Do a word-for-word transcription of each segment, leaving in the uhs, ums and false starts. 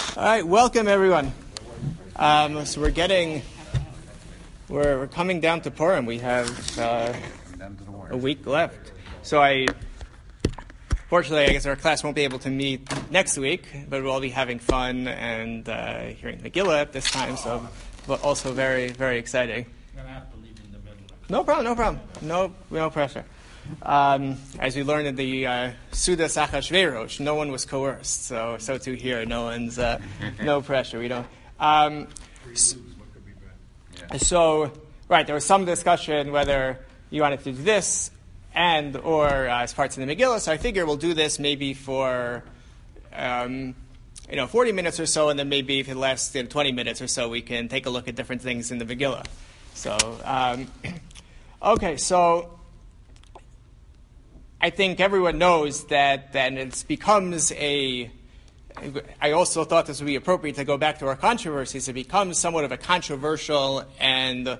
All right, welcome everyone. Um, so we're getting, we're, we're coming down to Purim. We have uh, a week left. So I, fortunately, I guess our class won't be able to meet next week, but we'll all be having fun and uh, hearing Megillah at this time. So, but also very, very exciting. I'm gonna have to leave in the middle. No problem, no problem, no, no pressure. Um, as we learned in the uh, Sudas Achashverosh, no one was coerced. So, so too here, no one's, uh, no pressure. We don't. Um, so, so, right, there was some discussion whether you wanted to do this and or uh, as parts in the Megillah. So I figure we'll do this maybe for, um, you know, forty minutes or so, and then maybe if it lasts you know, twenty minutes or so, we can take a look at different things in the Megillah. So, um, okay, so. I think everyone knows that, that it becomes a, I also thought this would be appropriate to go back to our controversies. It becomes somewhat of a controversial and,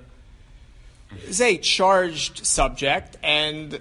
say, charged subject, and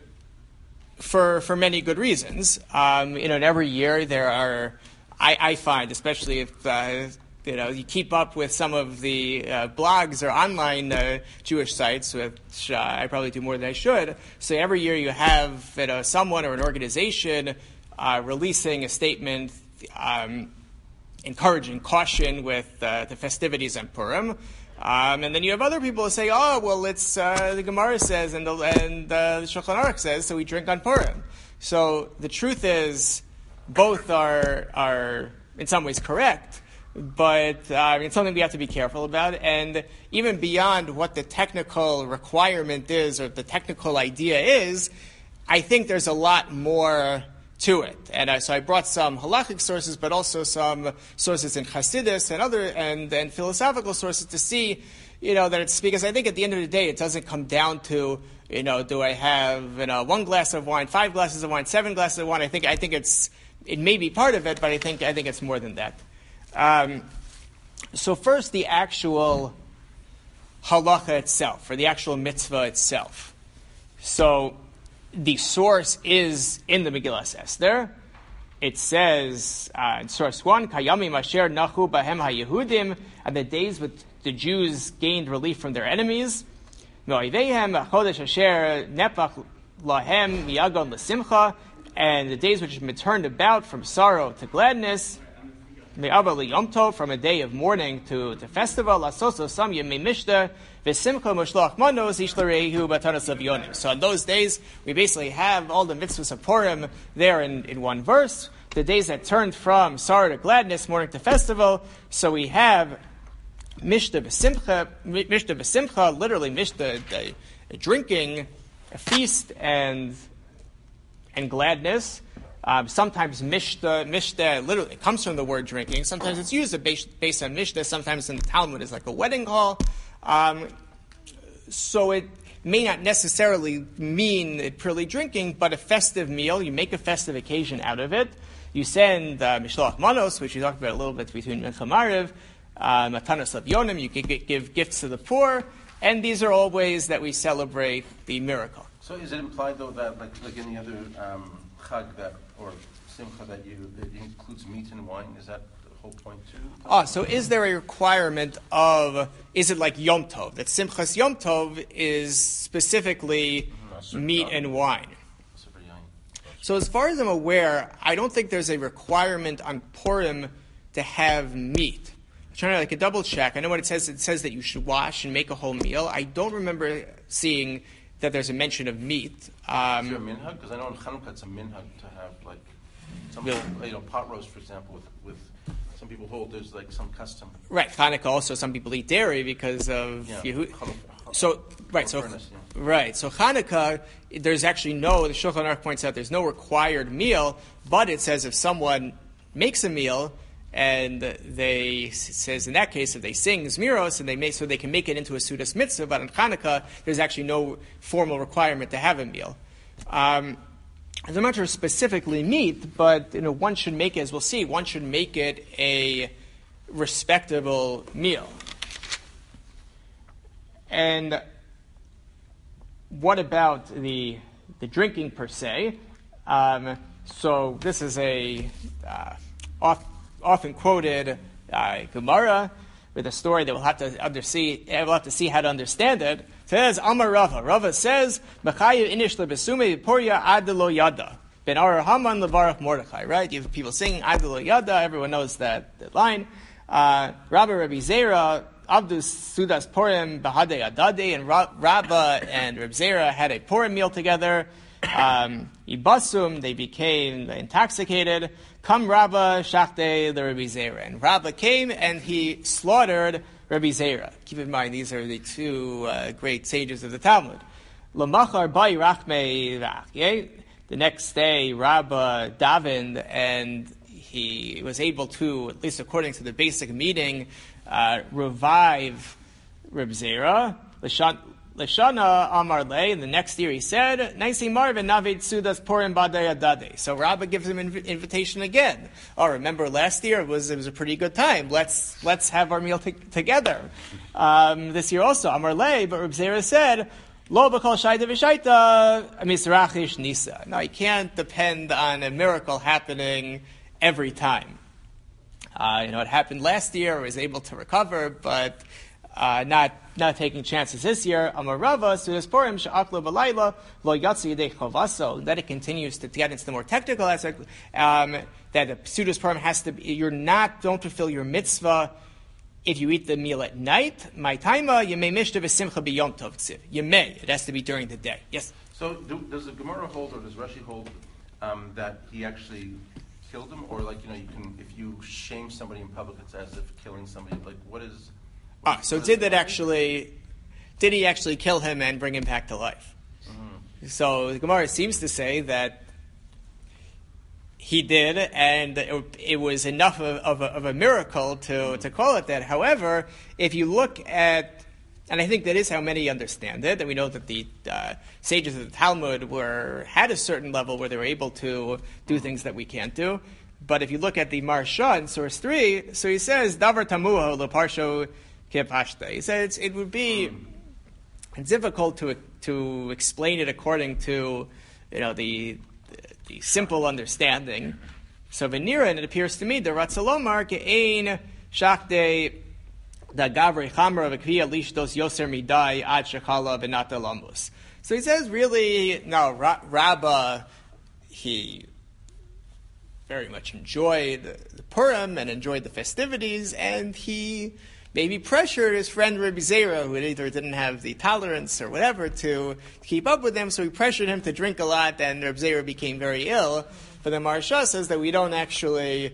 for for many good reasons. Um, you know, and every year there are, I, I find, especially if, uh, you know, you keep up with some of the uh, blogs or online uh, Jewish sites, which uh, I probably do more than I should. So every year you have you know, someone or an organization uh, releasing a statement um, encouraging caution with uh, the festivities on Purim. Um, and then you have other people who say, oh, well, it's uh, the Gemara says and the, and, uh, the Shulchan Aruch says, so we drink on Purim. So the truth is both are are in some ways correct. But uh, it's something we have to be careful about. And even beyond what the technical requirement is or the technical idea is, I think there's a lot more to it. And uh, so I brought some halachic sources, but also some sources in Hasidus and other and, and philosophical sources to see, you know, that it's because I think at the end of the day, it doesn't come down to, you know, do I have you know one glass of wine, five glasses of wine, seven glasses of wine? I think I think it's it may be part of it, but I think I think it's more than that. Um, so first, the actual halacha itself, or the actual mitzvah itself. So the source is in the Megillas Esther. It says uh, in source one, "Kayamim asher nachu bahem haYehudim," and the days when the Jews gained relief from their enemies. Me'oivehem chodesh asher nepach lahem miyagon l'simcha, and the days which have been turned about from sorrow to gladness. Me'ava liyom tov, from a day of mourning to the festival. Lasoso sam yemei mishta v'simcha moshloach manos ish l'reihu batanas avyonim. So on those days, we basically have all the mitzvahs of Purim there in, in one verse. The days that turned from sorrow to gladness, mourning to festival. So we have mishta v'simcha, mishta v'simcha, literally mishta, the, the drinking, a feast, and and gladness. Um, sometimes mishta, mishta literally comes from the word drinking. Sometimes it's used based, based on mishta. Sometimes in the Talmud it's like a wedding hall. Um, so it may not necessarily mean purely drinking, but a festive meal. You make a festive occasion out of it. You send uh, mishloach manos, which we talked about a little bit between Mincha Mariv, matanos avyonim. You can give gifts to the poor, and these are all ways that we celebrate the miracle. So is it implied though that like like any other um, chag that or simcha that you it includes meat and wine? Is that the whole point too? Oh, so is there a requirement of, is it like Yom Tov, that Simchas Yom Tov is specifically mm-hmm. meat and wine? So as far as I'm aware, I don't think there's a requirement on Purim to have meat. I'm trying to like a double check. I know what it says. It says that you should wash and make a whole meal. I don't remember seeing that there's a mention of meat. Um, Is there a minhag? Because I know in Chanukah it's a minhag to have like some really? you know pot roast, for example, with, with some people hold there's like some custom. Right, Chanukah also some people eat dairy because of yeah. Yehu- Chanukah, so right, so furnace, yeah. right, so Chanukah there's actually no. The Shulchan Aruch points out there's no required meal, but it says if someone makes a meal. And they it says in that case if they sing Zmiros and they make so they can make it into a Sudas mitzvah, but on Chanukah there's actually no formal requirement to have a meal. Um, I'm not sure specifically meat, but you know one should make it, as we'll see, one should make it a respectable meal. And what about the the drinking per se? Um, so this is a uh, off. often quoted uh, Gemara with a story that we'll have to undersee, we'll have to see how to understand it. It says Amar Rava. Rava says Mechayev inish lebesume porya adelo yada ben Ar Haman levarach Mordechai. Right? You have people singing adelo yada. Everyone knows that, that line. Uh, Rabbi Rabbi Zera Abdus Sudas Purim Bahade Adade, and Rabba and Reb Zera had a Purim meal together. Um, Ibasum, they became intoxicated. Come Rabba Shachte the Rabbi Zera, and Rabba came and he slaughtered Rabbi Zera. Keep in mind, these are the two uh, great sages of the Talmud. Lamachar Bai Rachme Rach. The next day, Rabba davened, and he was able to, at least according to the basic meeting, uh, revive Reb Zera. Lashana Amar Le, and the next year he said, Naisi Marvin Navid Sudas Purim Badei Adade. So Rabba gives him an inv- invitation again. Oh, remember last year it was it was a pretty good time. Let's let's have our meal t- together. Um, this year also, Amar Le, but Reb Zera said, Lo b'kol shaita v'shaita misrachish nisa. Now, you can't depend on a miracle happening every time. Uh, you know, it happened last year. I was able to recover, but uh, not not taking chances this year. Amar Rava sudas purim she'aklo b'layla lo yatsi yedei chavaso. Then it continues to get into the more technical aspect um, that the sudas purim has to be. You're not don't fulfill your mitzvah if you eat the meal at night. My taima you may mishta v'simcha b'yom tov tziv. You may. It has to be during the day. Yes. So do, does the Gemara hold, or does Rashi hold um, that he actually killed him, or like you know, you can if you shame somebody in public, it's as if killing somebody. Like what is? What ah, so did that actually? Did he actually kill him and bring him back to life? Mm-hmm. So the Gemara seems to say that he did, and it, it was enough of, of, a, of a miracle to mm-hmm. to call it that. However, if you look at, and I think that is how many understand it, and we know that the uh, sages of the Talmud were had a certain level where they were able to do things that we can't do. But if you look at the Marsha in source three, so he says, Davar tamuho leparsho kepashta. He says it would be difficult to to explain it according to you know the the, the simple understanding. So Venira, and it appears to me, the Ratzalomar ke'ein shakde da gavri chamra v'kviya lishtos yoser midai ad shekhala v'nata lamus. So he says, really, no, Ra- Rabbah, he very much enjoyed the Purim and enjoyed the festivities, and he maybe pressured his friend Rabbi Zera, who either didn't have the tolerance or whatever, to keep up with him, so he pressured him to drink a lot, and Rabbi Zera became very ill. But the Marsha says that we don't actually,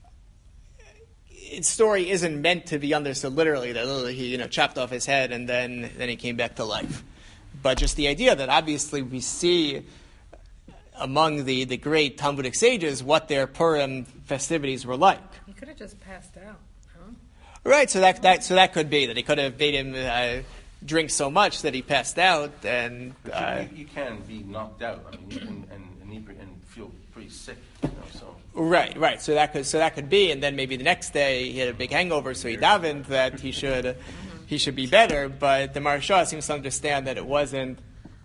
its story isn't meant to be understood literally, that literally he you know, chopped off his head and then, then he came back to life. But just the idea that obviously we see among the, the great Talmudic sages what their Purim festivities were like. He could have just passed out. Right, so that, that so that could be that he could have made him uh, drink so much that he passed out, and uh, you, you can be knocked out. I mean, you can and, and, and feel pretty sick. You know, so right, right. So that could so that could be, and then maybe the next day he had a big hangover, so he davened that he should he should be better. But the Marsha seems to understand that it wasn't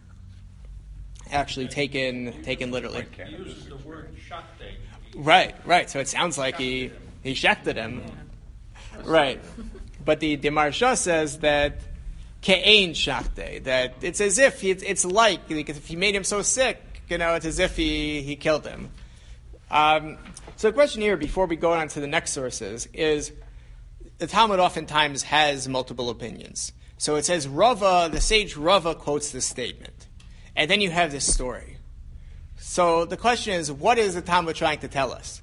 actually taken taken literally. He uses the word shakte. Right, right. So it sounds like he he shakted him. Right, but the, the Marsha says that ke'ein shakte, that it's as if he, it's, it's like because if he made him so sick, you know, it's as if he, he killed him. Um, so the question here, before we go on to the next sources, is the Talmud oftentimes has multiple opinions. So it says Rava, the sage Rava quotes this statement, and then you have this story. So the question is, what is the Talmud trying to tell us?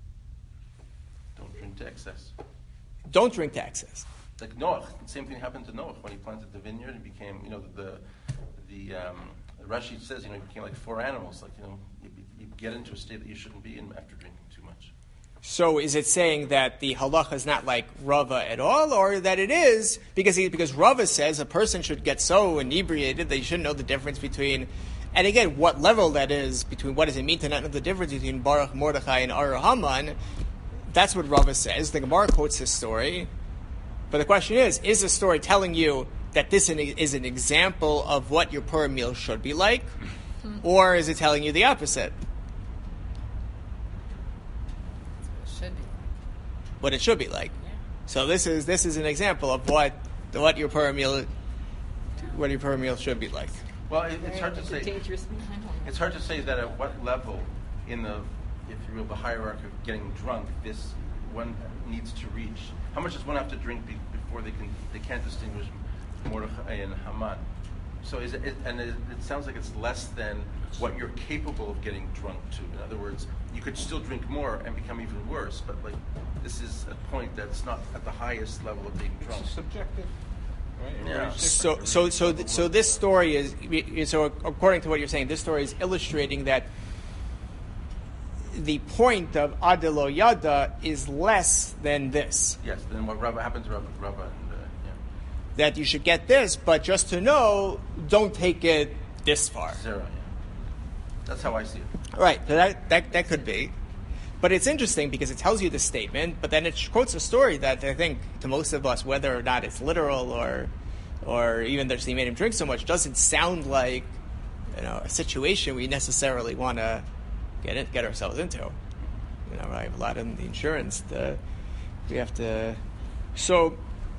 Don't drink to excess. Don't drink to excess. Like Noach, the same thing happened to Noach when he planted the vineyard. It became, you know, the the, the um, Rashi says, you know, it became like four animals. Like, you know, you, you get into a state that you shouldn't be in after drinking too much. So is it saying that the halacha is not like Rava at all, or that it is because he, because Rava says a person should get so inebriated that you shouldn't know the difference between, and again, what level that is between what does it mean to not know the difference between Baruch Mordechai and Ar Haman? That's what Rava says. The Gemara quotes this story. But the question is, is the story telling you that this is an example of what your Purim meal should be like? Or is it telling you the opposite? That's what it should be. What it should be like. Yeah. So this is this is an example of what what your Purim meal what your Purim meal should be like. Well, it, it's hard to It's say. a dangerous meal. It's hard to say that at what level in the, if you will, the hierarchy of getting drunk, this one needs to reach. How much does one have to drink be, before they can they can't distinguish Mordechai and Haman? So is it, it and it, it sounds like it's less than what you're capable of getting drunk to. In other words, you could still drink more and become even worse, but like this is a point that's not at the highest level of being drunk. It's subjective. Right? Yeah. Everybody's So different. so so th- so this story is so according to what you're saying, this story is illustrating that the point of Adelo Yada is less than this. Yes. Then what Rabba happened to Rabba, Rabba and uh, yeah, That you should get this, but just to know, don't take it this far. zero. Yeah. That's how I see it. Right, so that, that that could be. But it's interesting because it tells you the statement, but then it quotes a story that I think to most of us, whether or not it's literal or or even that he made him drink so much, doesn't sound like, you know, a situation we necessarily want to get in, get ourselves into. You know, I have a lot in the insurance. The, we have to. So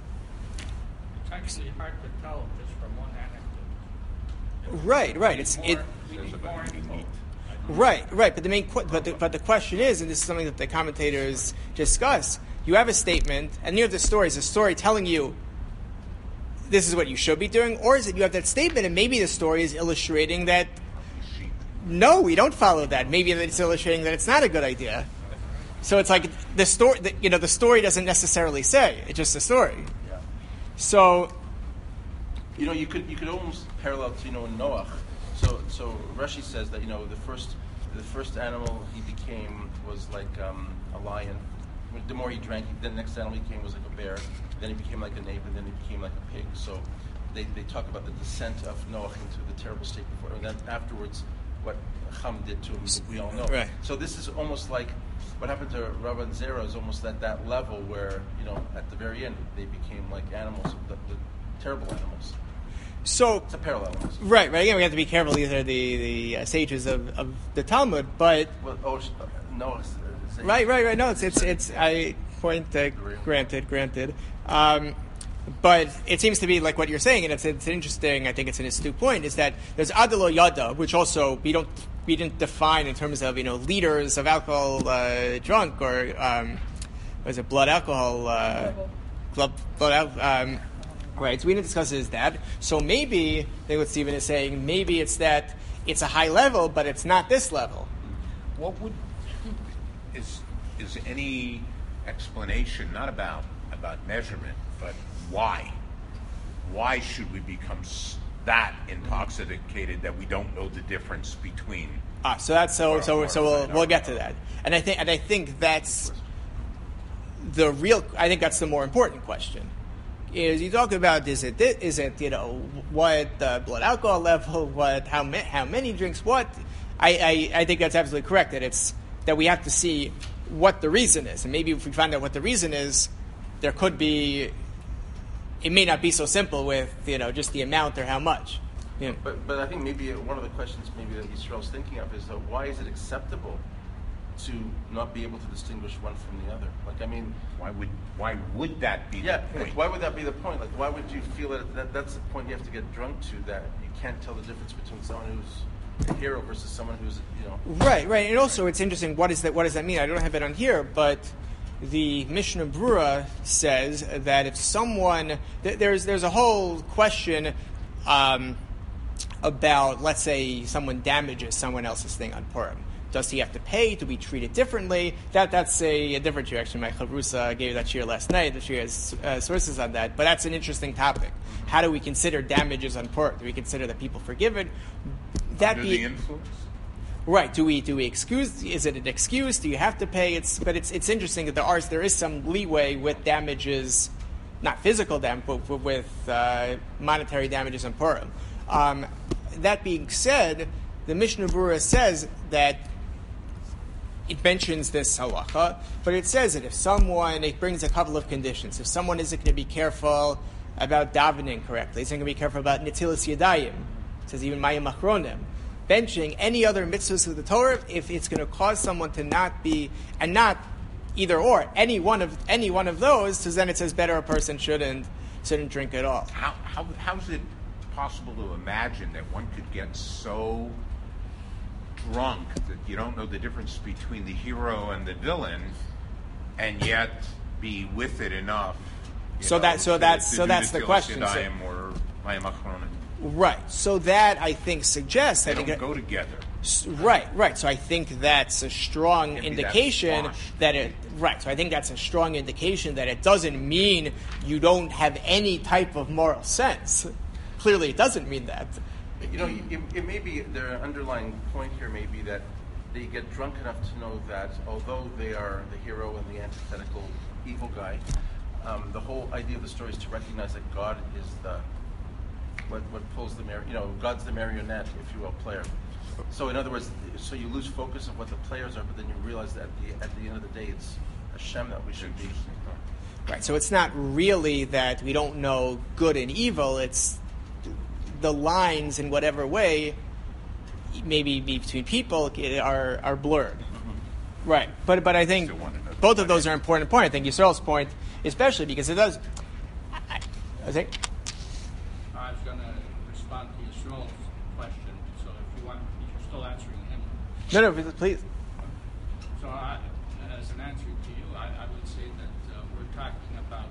It's actually hard to tell just from one anecdote. right, right. It's More- it. we need more info. Right, right. But the main, qu- but the, but the question is, and this is something that the commentators discuss. You have a statement, and you have the story. Is a story telling you this is what you should be doing, or is it you have that statement, and maybe the story is illustrating that no, we don't follow that. Maybe it's illustrating that it's not a good idea. So it's like the story. The, you know, the story doesn't necessarily say. It's just a story. Yeah. So You know, you could you could almost parallel to you know Noach. So so Rashi says that you know the first the first animal he became was like um, a lion. The more he drank, the next animal he became was like a bear. Then he became like an ape, and then he became like a pig. So they, they talk about the descent of Noach into the terrible state before, and then afterwards what Ham did to him, we all know. Right. So this is almost like what happened to Rabba and Zera is almost at that level where you know at the very end they became like animals, the, the terrible animals. so It's a parallel. right, right. Again, we have to be careful. These are the the uh, sages of, of the Talmud, but. Well, oh, sh- uh, no. It's, it's Right, right, right. No, it's it's it's. I point uh, granted, granted. Um, but it seems to be like what you're saying, and it's it's interesting. I think it's an astute point. Is that there's Adelo Yada, which also we don't we didn't define in terms of you know liters of alcohol uh, drunk or um, what is it blood alcohol uh, blood blood al- um, right. So we didn't discuss it as that. So maybe I think what Stephen is saying. Maybe it's that it's a high level, but it's not this level. What would is is any explanation not about about measurement, but why? Why should we become s- that intoxicated that we don't know the difference between? Ah, so that's so Or- so or- so we'll or- we'll get to that, and I think and I think that's the real. I think that's the more important question. Is you talk about is it thi- is it you know what uh, blood alcohol level, what how ma- how many drinks, what? I, I I think that's absolutely correct. That it's that we have to see what the reason is, and maybe if we find out what the reason is, there could be. It may not be so simple with you know just the amount or how much. Yeah. But but I think maybe one of the questions maybe that Yisrael's thinking of is that why is it acceptable to not be able to distinguish one from the other? Like I mean, Why would why would that be yeah, the like, point? why would that be the point? Like why would you feel that, that that's the point you have to get drunk to, that you can't tell the difference between someone who's a hero versus someone who's you know Right, right, and also it's interesting. What is that? What does that mean? I don't have it on here, but the Mishnah Brura says that if someone th- there's there's a whole question um, about, let's say, someone damages someone else's thing on Purim. Does he have to pay? Do we treat it differently? That that's a, a different shir. Actually, my chavrusa gave that shir last night. She has uh, sources on that, but that's an interesting topic. How do we consider damages on Purim? Do we consider that people forgive it? That Under be the influence? Right? Do we do we excuse? Is it an excuse? Do you have to pay? It's but it's it's interesting that there are there is some leeway with damages, not physical damage, but, but with uh, monetary damages on Purim. Um, that being said, the Mishnah Brura says that it mentions this halacha, but it says that if someone, it brings a couple of conditions. If someone isn't going to be careful about davening correctly, isn't going to be careful about netilas yadayim, it says even mayim achronim, benching any other mitzvahs of the Torah, if it's going to cause someone to not be, and not either or, any one of any one of those, so then it says better a person shouldn't shouldn't drink at all. How, how, how is it possible to imagine that one could get so drunk that you don't know the difference between the hero and the villain, and yet be with it enough? So know, that so to, that's to so do that's the Tfilas question. So, Yadayim or Mayim Achronim. right. So that I think suggests They that don't it, go together. right, right. So I think that's a strong Can't be that indication squashed. that it right. So I think that's a strong indication that it doesn't mean you don't have any type of moral sense. Clearly, it doesn't mean that. You know, it, it may be their underlying point here may be that they get drunk enough to know that although they are the hero and the antithetical evil guy, um, the whole idea of the story is to recognize that God is the what what pulls the mar- you know God's the marionette, if you will, player. So in other words, so you lose focus of what the players are, but then you realize that at the at the end of the day, it's Hashem that we should be. Right. So it's not really that we don't know good and evil. It's the lines in whatever way, maybe between people, are are blurred. Mm-hmm. Right. But but I think both of those are important point. I think Yisrael's point, especially because it does. I, I think. I was going to respond to Yisrael's question, so if you want, if you're still answering him. No, no, please. So I, as an answer to you, I, I would say that uh, we're talking about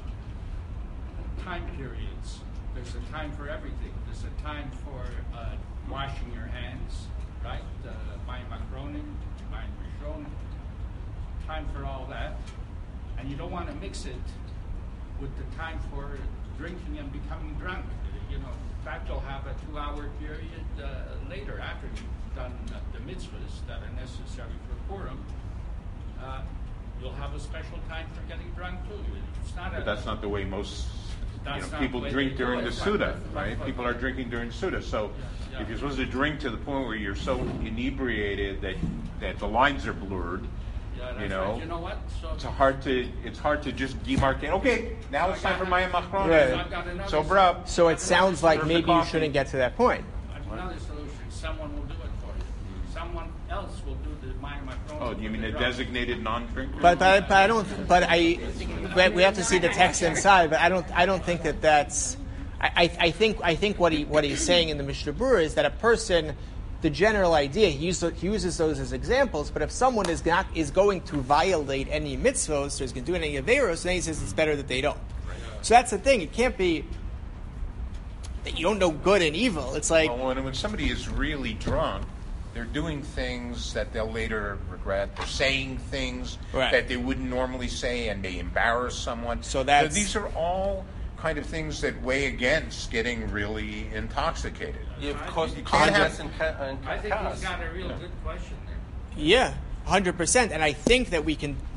time periods. There's a time for everything. There's a time for uh, washing your hands, right? Mayim Achronim, Mayim Rishonim. Time for all that. And you don't want to mix it with the time for drinking and becoming drunk. You know, that you'll have a two-hour period uh, later after you've done uh, the mitzvahs that are necessary for Purim. Uh, you'll have a special time for getting drunk too. It's not a, But that's not the way most you know, That's not people the way drink they do during it. the Right, Suda, right, right? right. People are drinking during Suda. So Yeah, yeah. if you're supposed to drink to the point where you're so inebriated that that the lines are blurred, Yeah, that's you know, right. You know what? So it's hard to it's hard to just demarcate. Okay, now it's time for Mayim Achronim. Right. I've got another Sober up. So it sounds like Serve the maybe you coffee. shouldn't get to that point. another solution. Someone will do it for you. Someone else will do the Mayim Achronim. Oh, do you mean the a drunk. designated non-drinker? But, but but I don't. But I but we have to see the text inside. But I don't. I don't think that that's. I, I, I think I think what he what he's saying in the Mishnah Berurah is that a person, the general idea he uses he uses those as examples. But if someone is not is going to violate any mitzvos or is going to do any averos, then he says it's better that they don't. So that's the thing. It can't be that you don't know good and evil. It's like Well, when, when somebody is really drunk, they're doing things that they'll later regret. They're saying things Right. that they wouldn't normally say, and they embarrass someone. So that's- these are all kind of things that weigh against getting really intoxicated. You of course you can't can't have- and, ca- and I think chaos. he's got a real good question there. yeah, one hundred percent. And I think that we can.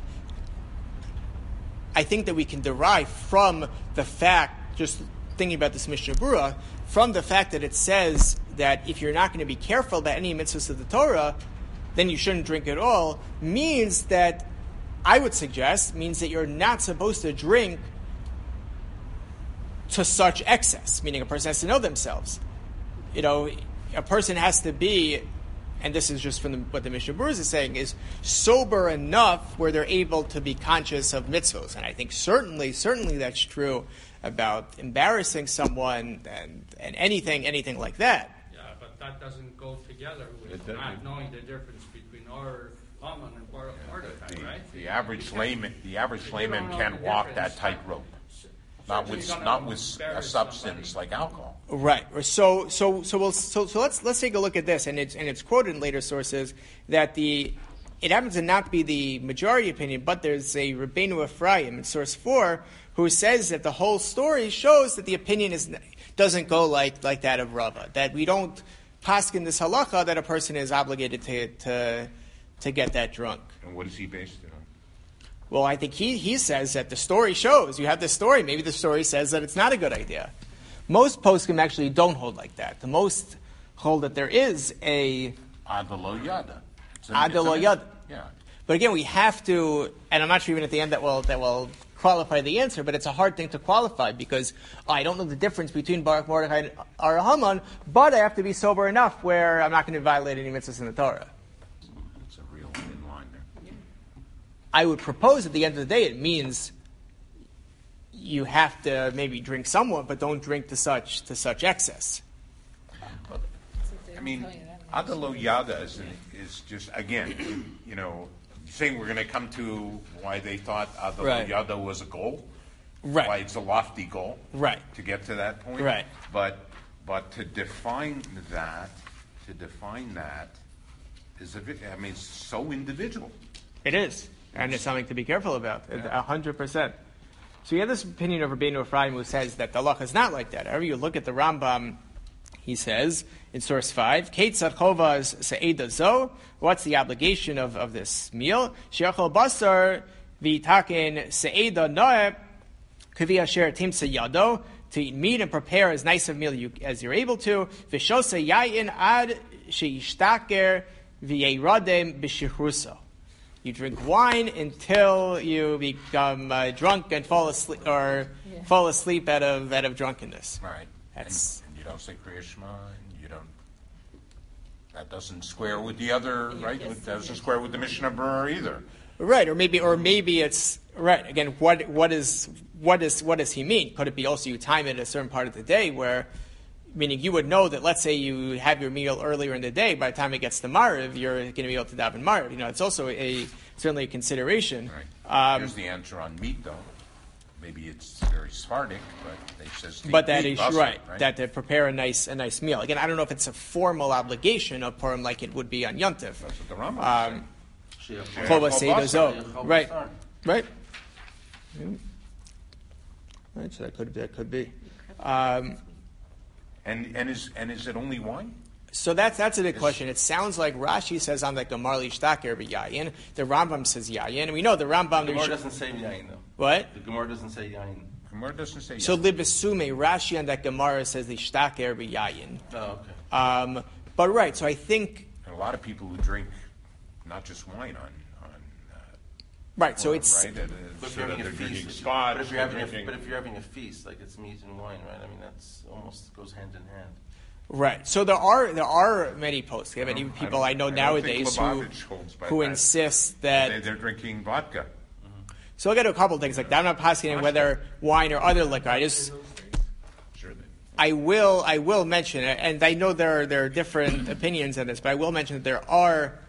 I think that we can derive from the fact, just thinking about this Mishnah Berurah, from the fact that it says that if you're not going to be careful about any mitzvahs of the Torah, then you shouldn't drink at all, means that, I would suggest, means that you're not supposed to drink to such excess, meaning a person has to know themselves. You know, a person has to be, and this is just from the, what the Mishnah Berurah is saying, is sober enough where they're able to be conscious of mitzvos. And I think certainly, certainly that's true about embarrassing someone and, and anything, anything like that. Yeah, but that doesn't go together with It doesn't. not knowing the difference between our Haman and Mor- Mordecai, The, right? the average layman, the average If you layman don't know can the walk difference, that tightrope, certainly not you're with gonna not with a embarrass substance somebody. like alcohol. Right. So so so we'll so, so let's let's take a look at this, and it's and it's quoted in later sources that the it happens to not be the majority opinion, but there's a Rabbeinu Ephraim in source four who says that the whole story shows that the opinion is doesn't go like like that of Rava, that we don't paskin this halacha that a person is obligated to to to get that drunk. And what is he based it on? Well, I think he, he says that the story shows. You have this story. Maybe the story says that it's not a good idea. Most poskim actually don't hold like that. The most hold that there is a Adalo yada. It's a- adalo it's a- yada. Yeah. But again, we have to, and I'm not sure even at the end that will that will qualify the answer, but it's a hard thing to qualify because oh, I don't know the difference between Baruch Mordechai and Ar Haman, but I have to be sober enough where I'm not going to violate any mitzvahs in the Torah. It's a real thin line there. I would propose at the end of the day it means you have to maybe drink somewhat, but don't drink to such to such excess. I mean, Adalo Yada is, is just, again, you know, saying we're going to come to why they thought Adalo Right. Yada was a goal, Right. why it's a lofty goal, Right. to get to that point. Right. But but to define that, to define that is a bit, I mean, it's so individual. It is, and it's something to be careful about. A hundred percent. So you have this opinion of Rabbeinu Ephraim who says that the halacha is not like that. However, you look at the Rambam, he says in source five, Keitzad chovas se'eda zo. What's the obligation of, of this meal? She'achol basar v'taken se'eda noe kavi asher timsa yado. To eat meat and prepare as nice a meal you, as you're able to. V'shosa yayin ad she'ishtaker v'yeradem b'shihruso. You drink wine until you become uh, drunk and fall asleep, or yeah. fall asleep out of out of drunkenness. Right. That's and, and you don't say Kriya Shema. And you don't. That doesn't square with the other, right? It doesn't square with the Mishnah Berurah either. Right, or maybe, or maybe it's right again. What what is what is what does he mean? Could it be also you time it at a certain part of the day where, meaning you would know that, let's say you have your meal earlier in the day, by the time it gets to Mariv, you're going to be able to daven Mariv. You know, it's also a certainly a consideration. Right. Um, Here's the answer on meat, though. Maybe it's very Sephardic, but they says but that meat, is bustle, right, right. That to prepare a nice a nice meal. Again, I don't know if it's a formal obligation of Purim like it would be on Yom Tov. That's what the Rambam Um, Chova Seder Zo. Right, right. Yeah. Right, so that could that could be. Um, And and is and is it only wine? So that's that's a big question. It sounds like Rashi says on the Gemara Lishtaker b'yayin. The Rambam says yayin, and we know the Rambam. The Gemara doesn't say yayin though. What? The Gemara doesn't say yayin. Gemara doesn't say. So yayin. libasume Rashi on that Gemara says Lishtaker b'yayin. Oh, okay. Um, but right, so I think And a lot of people who drink not just wine on on. Uh, right. So Purim, it's right? That But is, if you're so having that a they're drinking feast, scotch. but if you're having, they're a, drinking- but if you're having a feast, like it's meat and wine, right? I mean, that's almost goes hand in hand. right. So there are there are many posts. Many don't- people don't- I know I don't nowadays think who Lubavitch holds by who that. insist that. They, they're drinking vodka. So I'll get to a couple of things like that. I'm not asking whether wine or other liquor. I just Sure. They, I will I will mention it, and I know there are, there are different opinions on this, but I will mention that there are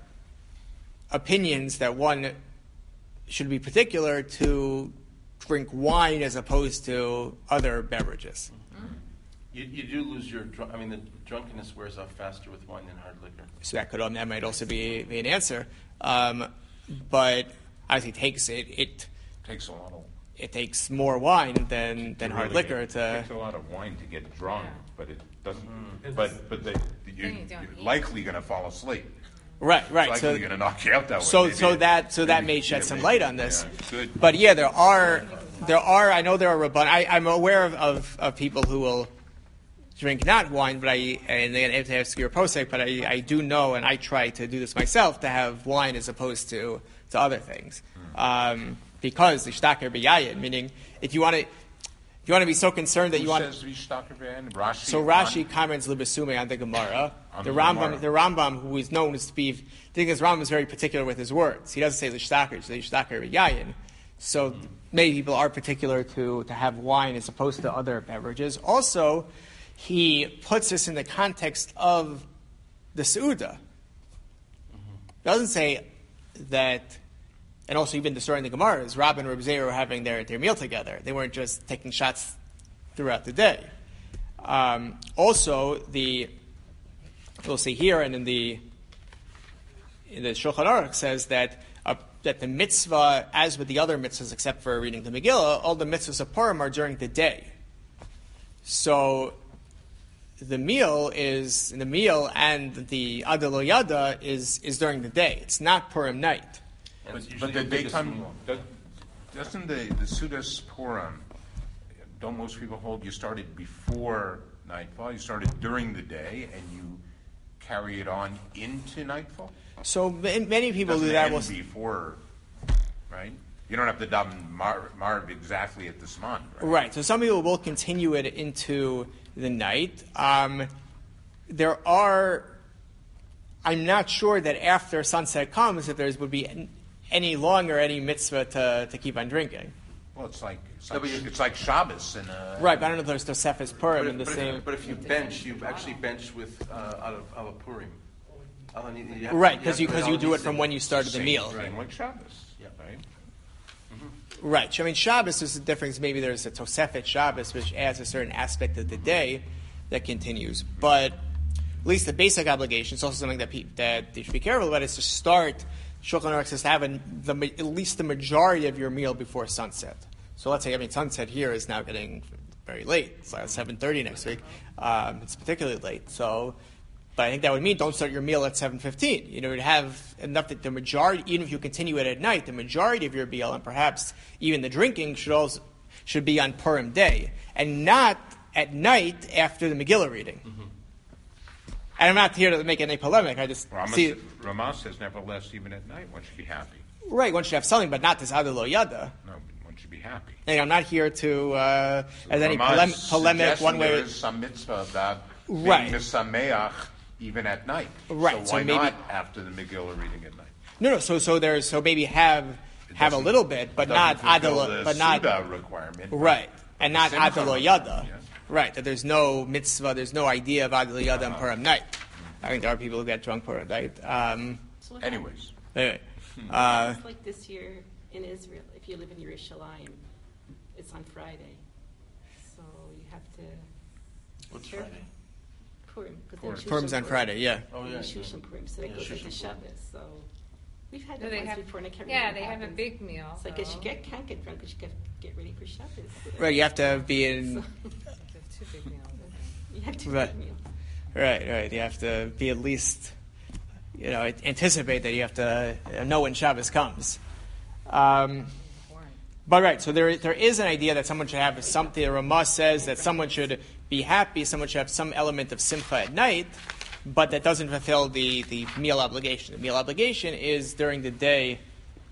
opinions that one should be particular to drink wine as opposed to other beverages. You, you do lose your. Dr- I mean, the drunkenness wears off faster with wine than hard liquor. So that could that might also be, be an answer, um, but obviously it takes it it takes a lot of. it takes more wine than than It hard really- liquor It to. takes a lot of wine to get drunk, Yeah. but it doesn't. Mm-hmm. But but they, you, Then you don't you're eat. likely going to fall asleep. Right, right. It's So likely going to knock you out that way. So, maybe. so that, so that Maybe- may shed yeah, some maybe. light on this. Yeah, good. But yeah, there are, there are. I know there are rabban. I, I'm aware of, of, of people who will drink not wine, but I and they have to have skier posek. But I, I do know, and I try to do this myself, to have wine as opposed to, to other things, um, because the shtaker b'yayin, meaning if you want to. You want to be so concerned that Who you want. says Vishtaker B'yayin? Rashi. So Rashi comments libasume on the Gemara. On The the Rambam, Gemara. the Rambam, who is known as to be, I think this Rambam is very particular with his words. He doesn't say l'shtaker, he says l'shtaker b'yayin. So many people are particular to, to have wine as opposed to other beverages. Also, he puts this in the context of the Seuda. Doesn't say that, and also even the story in the Gemara is Rab and Reb Zeir were having their, their meal together. They weren't just taking shots throughout the day. Um, also, the we'll see here and in the in the Shulchan Aruch says that uh, that the mitzvah, as with the other mitzvahs except for reading the Megillah, all the mitzvahs of Purim are during the day. So the meal is the meal and the Adalo Yada is is during the day. It's not Purim night. And it's But, usually but the biggest daytime, meal. does- doesn't the, the Sudas Purim, don't most people hold you started before nightfall? You started during the day and you carry it on into nightfall? So ma- many people Doesn't do that. end Will, before, right? You don't have to daven Mar- Marv exactly at the Zman, right? right. So some people will continue it into the night. Um, there are. I'm not sure that after sunset comes, if there would be an, any longer any mitzvah to, to keep on drinking. Well, it's like it's No, like, but you- it's like Shabbos and uh, Right, but I don't know if there's Tosefes Purim But in the if, but, same. if, but if you bench, you actually bench with uh, out of out of Purim. Out of- you have to- Right, have because to you because put you all do it these from things. when you started the same meal. thing like Shabbos, Yeah. right? Right. I mean, Shabbos is the difference. Maybe there's a Tosefet Shabbos, which adds a certain aspect of the day that continues. But at least the basic obligation is also something that pe- that you should be careful about. Is to start. Shulchan Aruch says to have a, the, at least the majority of your meal before sunset. So let's say, I mean, sunset here is now getting very late. It's like seven thirty next week. Um, it's particularly late. So, but I think that would mean don't start your meal at seven fifteen. You know, to have enough that the majority, even if you continue it at night, the majority of your meal and perhaps even the drinking should also should be on Purim day and not at night after the Megillah reading. Mm-hmm. And I'm not here to make any polemic. I just Rama, see Rama says nevertheless, even at night, one should be happy. right. One should have something, but not this Adar Lo Yada. No, but one should be happy. And I'm not here to uh, So as any Rama's polem- polemic one way. There or- is some mitzvah about being Right. misameach even at night. Right, So so why maybe- not after the Megillah reading at night? No, no. So, so there's so maybe have It have a doesn't- little bit, but it not doesn't fulfill Adar, the but not Suda requirement. right, and not Simcha Adar Lo Yada. yes. Right. That there's no mitzvah. There's no idea of Adar Lo Yada on Purim night. I think there are people who get drunk Purim night. Um, So what Anyways, anyway, uh, It's like this year in Israel, if you live in Yerushalayim, it's on Friday. So you have to. What's Sure. Friday? Purim. 'cause Purim. then Purim's on Shushan Friday. Yeah. Oh yeah. Shushan Purim, so it Yeah, goes Shushan into Purim. Shabbos. So we've had No, that they once have, before, and I can't remember yeah, what they have a happens. big meal. It's like you so- should get, can't get drunk because you get get ready for Shabbos. Right. You have to be in. So, They have two big meals. you have to Right. big meals. Right. Right. You have to be at least. You know, anticipate that you have to know when Shabbos comes. Um, But right, so there there is an idea that someone should have something. The Ramah says that someone should be happy, someone should have some element of simcha at night, but that doesn't fulfill the, the meal obligation. The meal obligation is during the day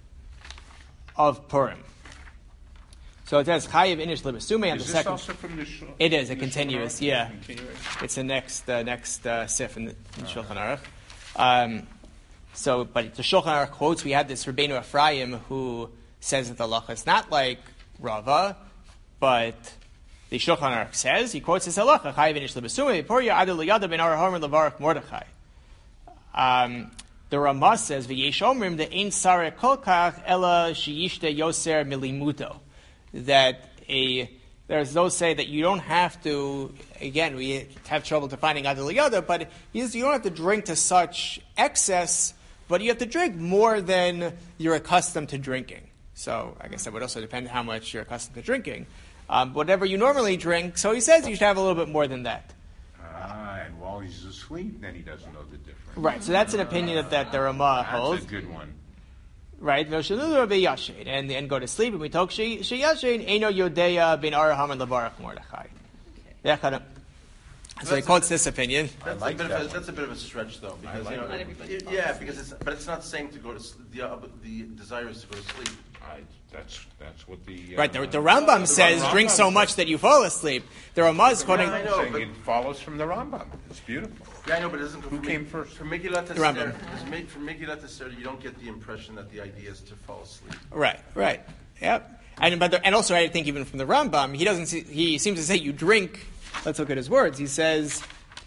of Purim. So it says Chayiv Inish Libasume on the is this second. also from the Shul- It is, it the Shulchan continues, Aruch? yeah. Continuing? It's the next uh, next uh, sif in the in Shulchan Aruch. Um, so, but the Shulchan Aruch quotes, we had this Rabbeinu Ephraim who says that the halacha is not like Rava, but the Shulchan Aruch says, he quotes this halacha, Chayiv Inish Libasume, Porya Adar L'Yada Ben Arahomer Levarach Mordechai. Um, the Ramah says, V'yesh Omrim the Ein Sareh Kolkach Ela Sheyishte Yoser Milimuto. That a there's those say that you don't have to. Again, we have trouble defining Adar L'Yada, but you don't have to drink to such excess, but you have to drink more than you're accustomed to drinking. So I guess that would also depend how much you're accustomed to drinking. Um, whatever you normally drink, so he says you should have a little bit more than that. Ah, and while he's asleep, then he doesn't know the difference. Right. So that's an opinion that, that the Ramah That's holds. a good one. Right, and and go to sleep. And we talk sheyashin eno yodeya ben araham and levarach Mordechai. Yeah, kind of. So he That's quotes a- this opinion. I That's, like a bit that of a, one. that's a bit of a stretch, though, because like you know, Not everybody it- falls yeah, asleep. because it's, but it's not saying to go to sleep. The, uh, the desire is to go to sleep. I, that's that's what the uh, Right, the, the Rambam the says Rambam drink so says- much that you fall asleep. The Ramah is quoting. Yeah, I know, saying but- it follows from the Rambam. It's beautiful. Yeah, I know, but it doesn't. Who from came Meg- first? From Megillat The Esther, Rambam. because Ma- from Megillat Esther, you don't get the impression that the idea is to fall asleep. Right, right, yep. And but the, and also I think even from the Rambam, he doesn't. See, he seems to say you drink. Let's look at his words. He says.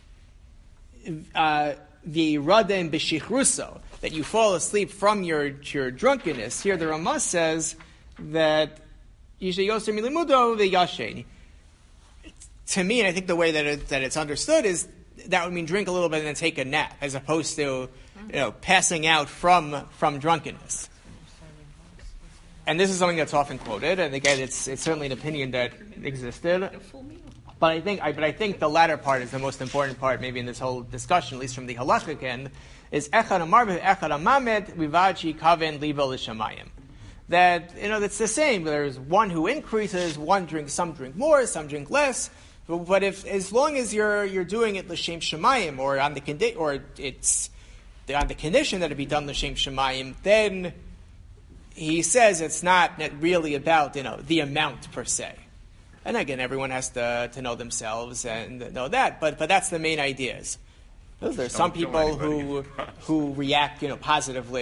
Uh, the radem b'shichruso, that you fall asleep from your your drunkenness. Here the Ramah says that yishe yoser milimudo v'yashen. To me, and I think the way that it, that it's understood is that would mean drink a little bit and then take a nap, as opposed to you know passing out from from drunkenness. And this is something that's often quoted, and again, it's it's certainly an opinion that existed. A full meal. But I think, I, but I think the latter part is the most important part, maybe in this whole discussion, at least from the halachic end, is echad amar echad amamed vivachi kaven libo l'shamayim. That you know, that's the same. There's one who increases, one drinks, some drink more, some drink less. But, but if, as long as you're you're doing it l'shem shamayim, or on the condi- or it's on the condition that it be done l'shem shamayim, then he says it's not really about you know the amount per se. And again, everyone has to, to know themselves and know that, but but that's the main ideas. There's some Don't kill people who anybody. who react, you know, positively.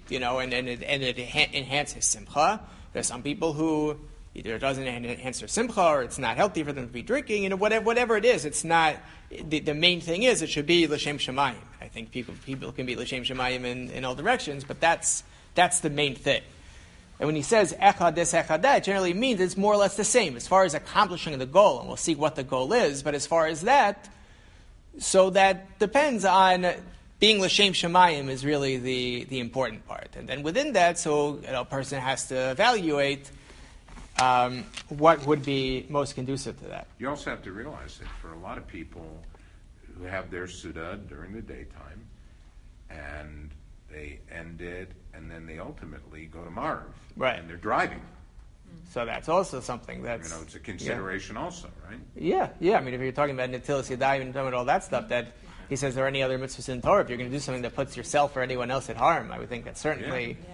you know, and, and it, and it enhances simcha. There's some people who either it doesn't enhance their simcha or it's not healthy for them to be drinking, you know, whatever, whatever it is, it's not, the, the main thing is it should be l'shem shamayim. I think people people can be l'shem shamayim in, in all directions, but that's that's the main thing. And when he says echad this, echad that, it generally means it's more or less the same as far as accomplishing the goal, and we'll see what the goal is, but as far as that, so that depends on being l'shem shamayim is really the, the important part. And then within that, so you know, a person has to evaluate Um, what would be most conducive to that. You also have to realize that for a lot of people who have their Suda during the daytime, and they end it, and then they ultimately go to Marv, right, and they're driving. So that's also something that's... You know, it's a consideration yeah. also, right? Yeah, yeah. I mean, if you're talking about Natilas Yadayim and talking about all that stuff, that he says there are any other mitzvahs in Torah, if you're going to do something that puts yourself or anyone else at harm, I would think that certainly... Yeah.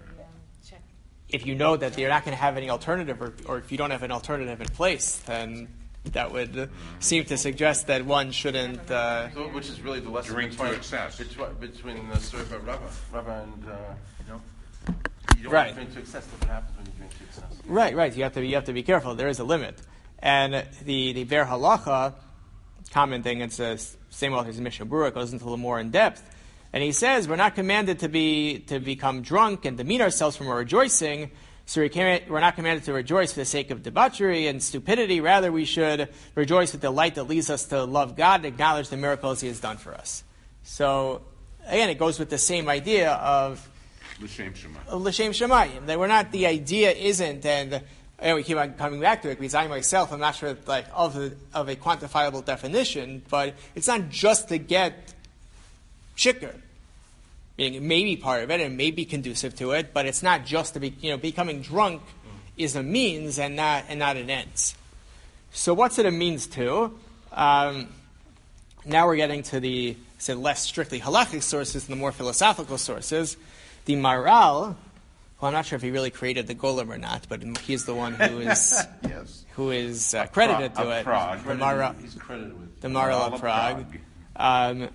If you know that you're not going to have any alternative, or, or if you don't have an alternative in place, then that would uh, seem to suggest that one shouldn't. Uh, so, which is really the lesson drink between, to excess. between, between the story about Rava, Rava and uh, you know, you don't right. want to drink to excess. That's what happens when you drink to excess. Right, right. You have to be, you have to be careful. There is a limit, and the the Ber Halacha commenting, it's the same author as Mishnah Berurah, goes into a little more in depth. And he says we're not commanded to be to become drunk and demean ourselves from our rejoicing. So we can't, we're not commanded to rejoice for the sake of debauchery and stupidity. Rather, we should rejoice with the light that leads us to love God and acknowledge the miracles He has done for us. So again, it goes with the same idea of l'shem shamayim. L'shem shamayim. That we're not. The idea isn't, and and we keep on coming back to it because I myself, I'm not sure like of a, of a quantifiable definition, but it's not just to get shikr. Meaning it may be part of it, and it may be conducive to it, but it's not just to be, you know, becoming drunk is a means and not and not an end. So what's it a means to? Um, now we're getting to the say, less strictly halachic sources and the more philosophical sources. The Maral, well, I'm not sure if he really created the golem or not, but he's the one who is yes. who is uh, credited Pro- to it. Prague. The Maral, he's credited with the Maral of Prague. Um,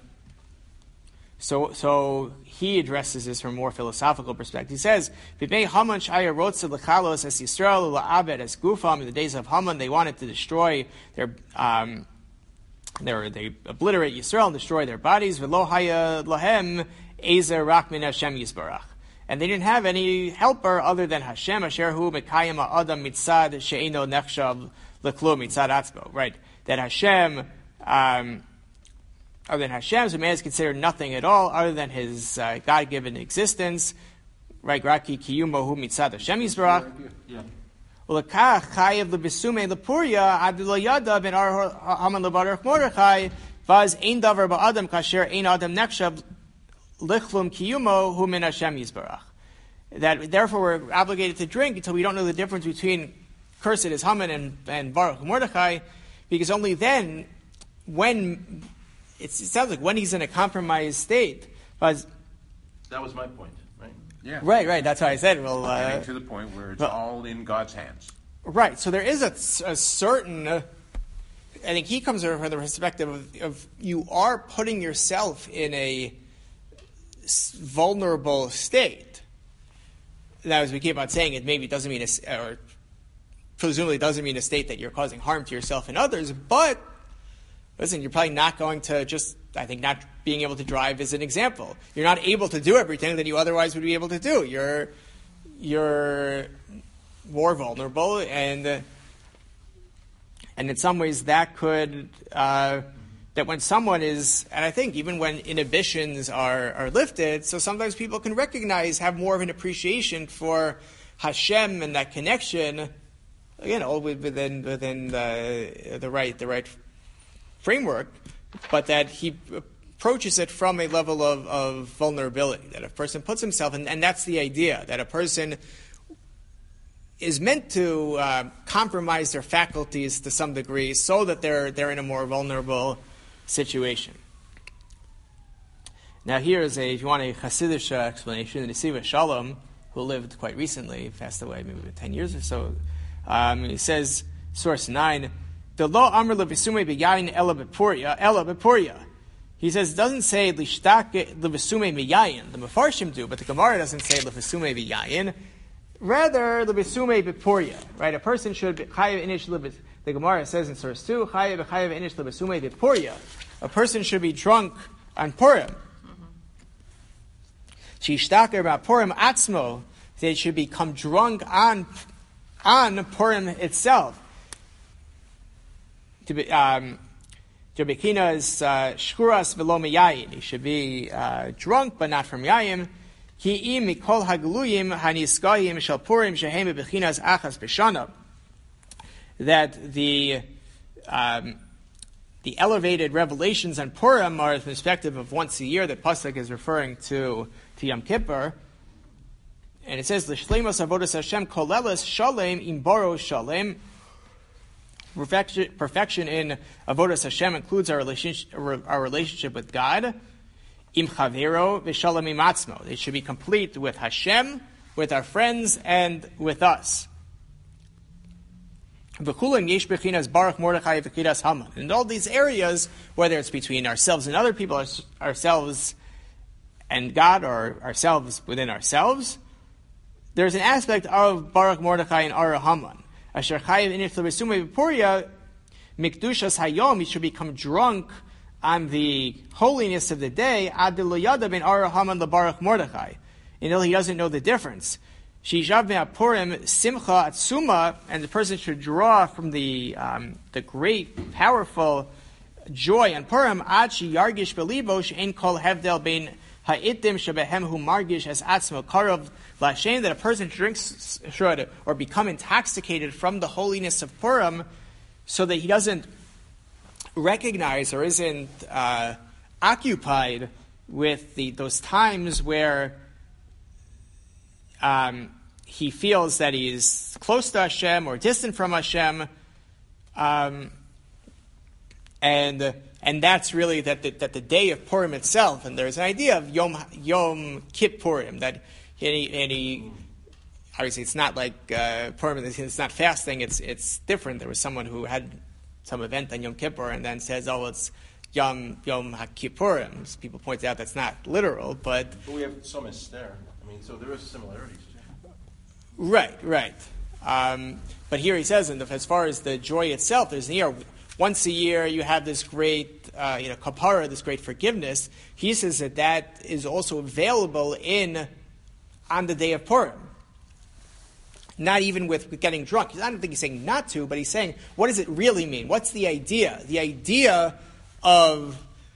So, so he addresses this from a more philosophical perspective. He says, "B'mei Haman sh'aya rotze l'chalos es Yisrael la'abed es gufam." In the days of Haman, they wanted to destroy their, um, their they obliterate Yisrael and destroy their bodies. V'lo haya lahem ezer rak min Hashem yisbarach, and they didn't have any helper other than Hashem. Asher hu mekayim ha'adam mitzad she'eno nechshav l'klum mitzad atzbo. Right, that Hashem. Um, Other than Hashem, so man is considered nothing at all other than his uh, God-given existence. Right? Raki kiyumo hu mitzad Hashem yisbarach. Ulakach chayev lebisume lepuria adlo yada ben ar haman lebarach mordechai vaz ein davar ba'adam kasher ein adam nechshav lichlum kiyumo hu min Hashem yisbarach. That therefore we're obligated to drink until we don't know the difference between cursed is Haman and, and Baruch Mordechai, because only then, when It's, it sounds like when he's in a compromised state. But that was my point, right? Yeah. Right, right. That's why I said, well... Uh, Getting to the point where it's but, all in God's hands. Right. So there is a, a certain... Uh, I think he comes from the perspective of, of you are putting yourself in a vulnerable state. Now, as we keep on saying, it maybe doesn't mean, a, or presumably doesn't mean a state that you're causing harm to yourself and others, but... Listen, you're probably not going to just, I think not being able to drive is an example. You're not able to do everything that you otherwise would be able to do. You're you're more vulnerable, and uh, and in some ways that could, uh, that when someone is, and I think even when inhibitions are, are lifted, so sometimes people can recognize, have more of an appreciation for Hashem and that connection, you know, within within the the right the right framework, but that he approaches it from a level of, of vulnerability, that a person puts himself in, and that's the idea, that a person is meant to uh, compromise their faculties to some degree so that they're they're in a more vulnerable situation. Now here is a, if you want a Hasidic uh, explanation, the Nesiva Shalom, who lived quite recently, passed away maybe ten years or so, um, he says, source nine, the lo amr levisume beyayin ela bepuria, ela bepuria. he says it doesn't say lishtake levesume miyayin. The Mefarshim do, but the Gemara doesn't say levesume miyayin. Rather, levesume bepuria. Right? A person should be chayav inish leves. The Gemara says in source two, chayav chayav inish levesume bepuria. A person should be drunk on Purim. Shishtaker about Purim atzmo. They should become drunk on on Purim itself. To be um, Jabekina's shkuras velo miyayin. He should be uh, drunk, but not from yayin. Ki im mikol hagluyim haniskayim shel Purim shehem bebechinas achas b'shana. That the um, the elevated revelations on Purim are the perspective of once a year. That pasuk is referring to to Yom Kippur, and it says l'shleimus avodas Hashem koleles shalem im boro shalem. Perfection, perfection in avodas Hashem includes our relationship, our relationship with God. Im chavero v'shalom im atzmo. It should be complete with Hashem, with our friends, and with us. V'chulim yesh bechinas Baruch Mordechai v'chinas Haman. In all these areas, whether it's between ourselves and other people, ourselves and God, or ourselves within ourselves, there's an aspect of Baruch Mordechai and Ara Haman. Asher chayiv inif lebesume b'puria mikdushas hayom. He should become drunk on the holiness of the day. Ad lo yada ben Ara Haman leBaruch Mordechai, until he doesn't know the difference. Sheishav me'apurim simcha atzuma, and the person should draw from the um, the great, powerful joy on Purim. Ad she yargish belibo she'en kol hevdel bein ha'itim shebehem hu margish as atzmo karov l'Hashem. That a person drinks should or become intoxicated from the holiness of Purim, so that he doesn't recognize or isn't uh, occupied with the those times where Um, he feels that he's close to Hashem or distant from Hashem, um, and and that's really that the, that the day of Purim itself. And there's an idea of Yom Yom Kippurim that any any obviously it's not like uh, Purim. It's not fasting. It's it's different. There was someone who had some event on Yom Kippur and then says, "Oh, it's Yom Yom HaKippurim." People point out that's not literal, but But we have some there. I mean, so there is similarities. Right, right. Um, but here he says, and as far as the joy itself, there's here once a year you have this great, uh, you know, kapara, this great forgiveness. He says that that is also available in on the day of Purim. Not even with, with getting drunk. I don't think he's saying not to, but he's saying, what does it really mean? What's the idea? The idea of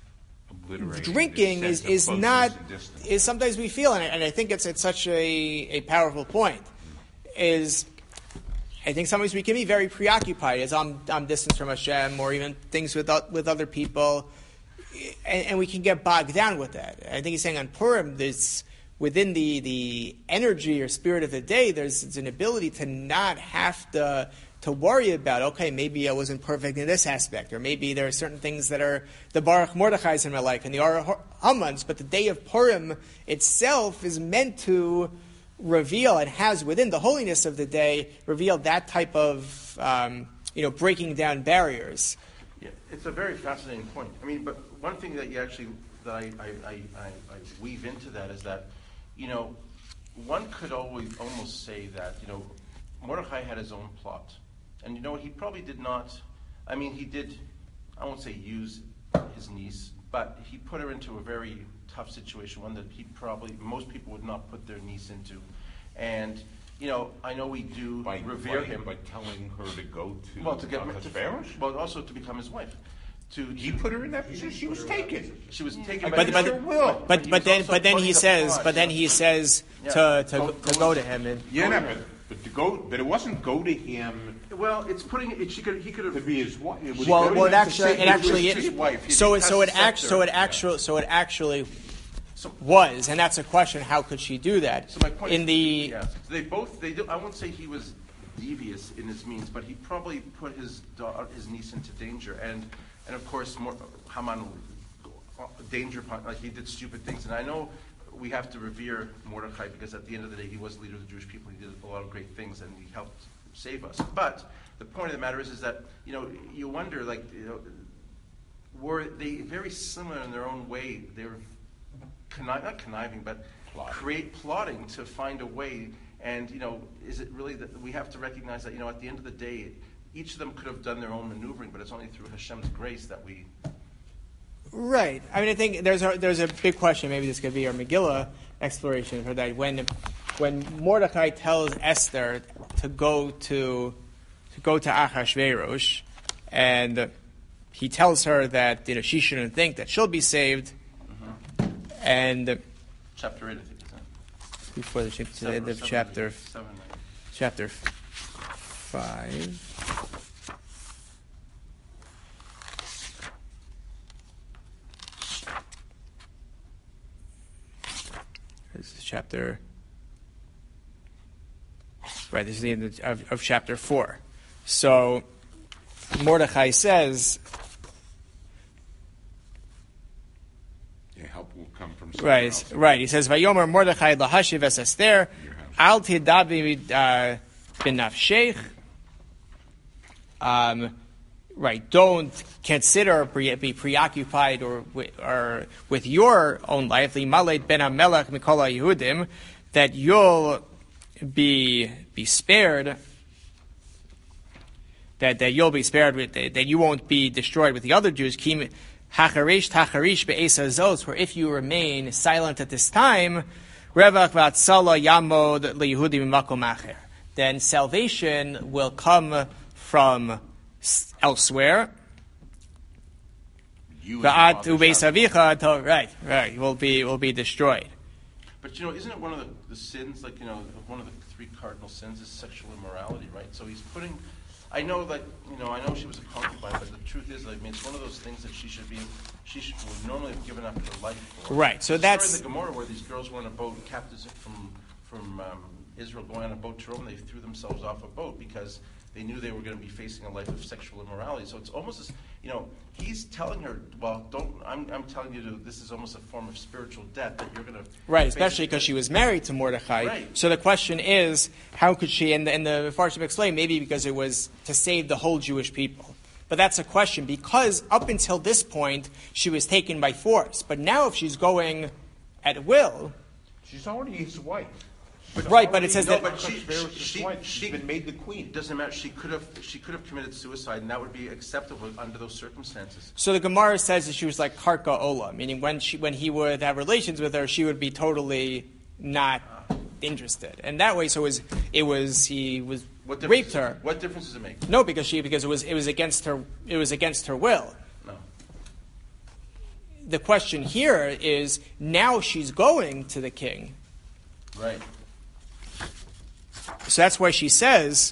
drinking is, is not is sometimes we feel, and I, and I think it's it's such a, a powerful point. Is I think sometimes we can be very preoccupied as I'm I'm distant from Hashem, or even things with with other people, and, and we can get bogged down with that. I think he's saying on Purim, there's within the the energy or spirit of the day, there's an ability to not have to. to worry about, okay, maybe I wasn't perfect in this aspect, or maybe there are certain things that are the Baruch Mordechai's in my life and the Ara Hamans, but the day of Purim itself is meant to reveal, and has within the holiness of the day, revealed that type of, um, you know, breaking down barriers. Yeah, it's a very fascinating point. I mean, but one thing that you actually, that I, I, I, I, I weave into that is that, you know, one could always almost say that, you know, Mordechai had his own plot. And you know what, he probably did not, I mean, he did, I won't say use his niece, but he put her into a very tough situation, one that he probably, most people would not put their niece into. And, you know, I know we do by, revere by, him. By telling her to go to well, to get uh, to, well, also to become his wife. To, he to, put her in that position. She was taken. She was taken But by but Mister but, Will. but, but, but then but then he says but then he says Yeah. to to, Go- to go go to- to him and Yeah, no, but, but to go, but it wasn't go to him Well, it's putting it. She could. He could to have. be his wife. It was well going well it to actually say it he was actually his wife. He so it has so it the act scepter. so it actually so it actually So, was, and that's a question, how could she do that? so my point in is, the yeah, so they both. They do. I won't say he was devious in his means, but he probably put his daughter, his niece into danger, and and of course, more, Haman danger like he did stupid things, and I know. We have to revere Mordechai because at the end of the day, he was the leader of the Jewish people. He did a lot of great things, and he helped save us. But the point of the matter is, is that you know, you wonder, like, you know, were they very similar in their own way? They were conniv- not conniving, but Plotting. create plotting to find a way. And you know, is it really that we have to recognize that you know at the end of the day, each of them could have done their own maneuvering, but it's only through Hashem's grace that we. Right. I mean, I think there's a, there's a big question. Maybe this could be our Megillah exploration for that. When when Mordechai tells Esther to go to to go to Achashverosh, and he tells her that you know she shouldn't think that she'll be saved, mm-hmm. and chapter eight, I think, isn't it? Before the, to the end of seven, chapter seven, chapter five. This is chapter. Right, this is the end of, of, of chapter four. So Mordechai says, Yeah, help will come from somewhere right, else. right. He says, "Vayomer Mordechai lahashiv es Esther, al tidavi b'nafshech." Um, right. Don't consider be preoccupied or with, or with your own life. Limalet ben Hamelech mikol Yehudim, that you'll be be spared. That, that you'll be spared with, that you won't be destroyed with the other Jews. Kim hacharish tacharish be'esa zos, where if you remain silent at this time, revach v'atzala yamod liYehudim makom acher, then salvation will come from elsewhere. You and V'at your father's house. u'beisavicha, right, right, will be will be destroyed. But you know, isn't it one of the, the sins, like you know, one of the three cardinal sins is sexual immorality, right? So he's putting. I know that you know. I know she was a concubine, but the truth is, I mean, it's one of those things that she should be. She should, would normally have given up her life for. Right. So There's a that's story in the Gemara where these girls were on a boat, captives from from um, Israel, going on a boat to Rome. They threw themselves off a boat because they knew they were going to be facing a life of sexual immorality. So it's almost as you know. He's telling her, well, don't. I'm, I'm telling you, to, this is almost a form of spiritual death that you're going to. right, especially because she was married to Mordechai. Right. So the question is, how could she? And the, and the Farshim explain maybe because it was to save the whole Jewish people. But that's a question because up until this point she was taken by force. But now if she's going at will, She's already his wife. right? But it says No, that. but she, Achashverosh's she, wife. she, She's been made the queen. It doesn't matter. She could have. She could have committed suicide, and that would be acceptable under those circumstances. So the Gemara says that she was like karka ola, meaning when she when he would have relations with her, she would be totally not interested. And that way, so it was it was he was What difference raped does it- her. What difference does it make? No, because she because it was it was against her it was against her will. No. The question here is now she's going to the king. Right. So that's why she says.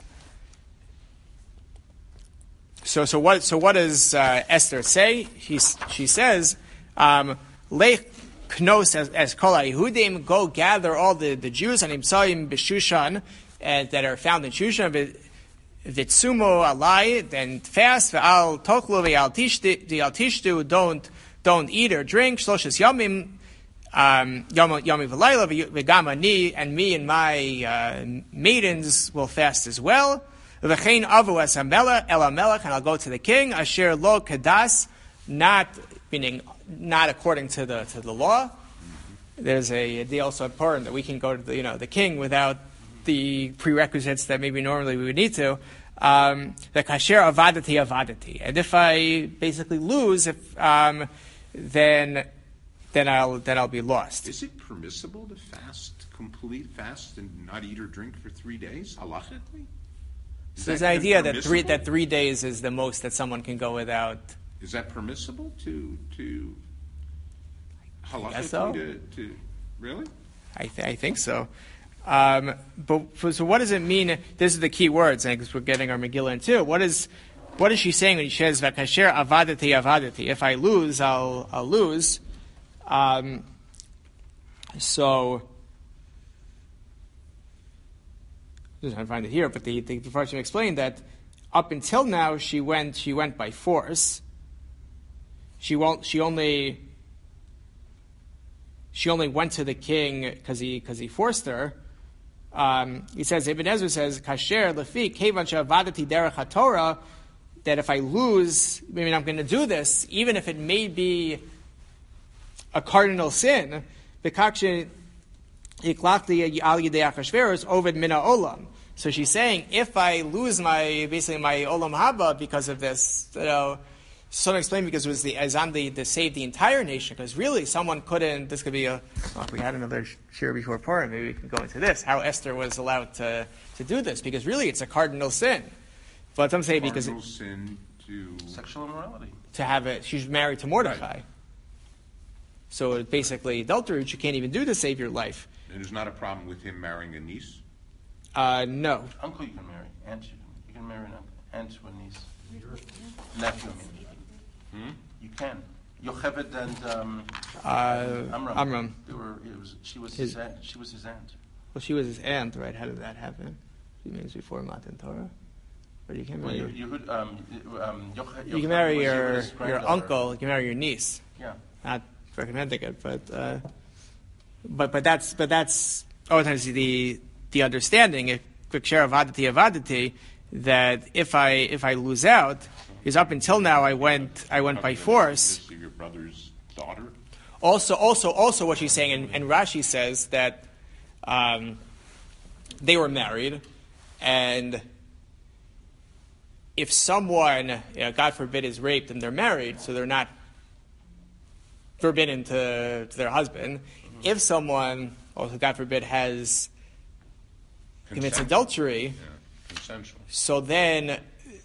So so what so what does uh, Esther say? She she says, um, "Lech knos as as kol Yehudim, go gather all the, the Jews and imsaim b'Shushan and that are found in Shushan v'tsumo alai, then fast v'al tochlu v'al tishtu v'al tishtu, don't don't eat or drink shloshes yamim." Um, Yom Yom V'Layla v'Gam ani, and me and my uh, maidens will fast as well. V'chein avu es hamelech el hamelech, and I'll go to the king. Asher lo kadas, not meaning not according to the to the law. There's a deal also important that we can go to the, you know the king without the prerequisites that maybe normally we would need to. Um, the kasher avadati avadati, and if I basically lose, if um, then. then I'll then I'll be lost. Is it permissible to fast, complete fast, and not eat or drink for three days, halachically? Is So there's that an idea that three permissible? that three days is the most that someone can go without. Is that permissible to to halachically guess so. to, to really? I, th- I think so. Um, but so what does it mean? This is the key words, because we're getting our Megillah in too. What is what is she saying when she says "Vakasher avadati avadati"? If I lose, I'll I'll lose. Um, so, I'm trying to find it here, but the the Farshim explained that up until now she went she went by force. She won't. She only. She only went to the king because he because he forced her. Um, he says Ibn Ezra says Kasher lefi kevan she'avadati derech haTorah. that if I lose, I mean, I'm going to do this, even if it may be a cardinal sin, so she's saying, if I lose my, basically my olam haba because of this, you know, some explain because it was the azan to save the entire nation, because really someone couldn't, this could be a, well, if we had another share before Purim, maybe we can go into this, how Esther was allowed to, to do this, because really it's a cardinal sin. But some say because Cardinal sin to Sexual immorality. to have it, she's married to Mordechai. Right. So it's basically adultery, which you can't even do to save your life. And there's not a problem with him marrying a niece? Uh, no. Uncle you can marry. Aunt you can, you can marry an uncle. Aunt to a niece. Nephew. I mean. Hmm? You can. Yocheved and um, Uh, Amram. Amram. They were, it was, she was His- his, aunt. She was his aunt. Well, she was his aunt, right? How did that happen? She means before Matan Torah. But you can Well, marry, you, you, um, um, Yoche- you can Yocheved marry was your, his your granddaughter. uncle, you can marry your niece. Yeah. Not recommending it, but, uh, but, but that's, but that's, oh, times the, the understanding, if Kvikshera Avadati Avadati, that if I, if I lose out, because up until now I went, I went by force. This is your brother's daughter? Also, also, also, what she's saying, and, and Rashi says that um, they were married, and if someone, you know, God forbid, is raped and they're married, so they're not forbidden to, to their husband. If someone, also God forbid, has commits Consensual. adultery, Yeah, consensual. so then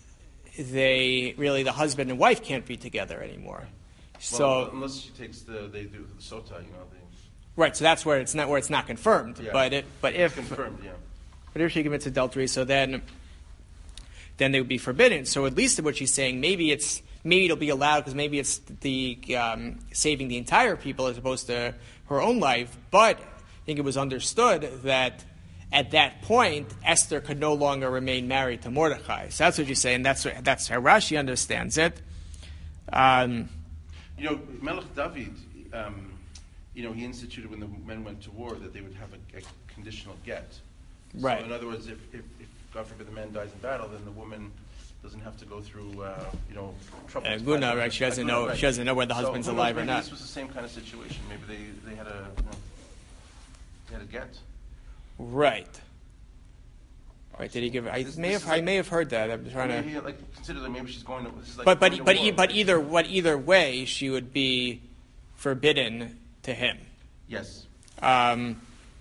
they really the husband and wife can't be together anymore. So. Well, unless she takes the, they do the sota, you know, they Right, so that's where it's not where it's not confirmed. Yeah. But it, but if confirmed, yeah. but if she commits adultery, so then then they would be forbidden. So at least what she's saying, maybe it's maybe it'll be allowed because maybe it's the um, saving the entire people as opposed to her own life. But I think it was understood that at that point Esther could no longer remain married to Mordechai. So that's what she's saying. That's what, that's how Rashi understands it. Um, You know, Melech David, um, you know, he instituted when the men went to war that they would have a, a conditional get. Right. So in other words, if, if, if God forbid the man dies in battle, then the woman doesn't have to go through, uh, you know, trouble. Uh, Guna, right, she doesn't know- she doesn't know whether the So husband's who knows, alive or maybe not. This was the same kind of situation. Maybe they, they had a, you know, they had a get. right. Right. Did he give? I This- may this have. is I like- may have heard that. I'm trying Maybe to. he, like consider that maybe she's going to. This is like But but going to but war. e- but either what either way, she would be forbidden to him. Yes. Um,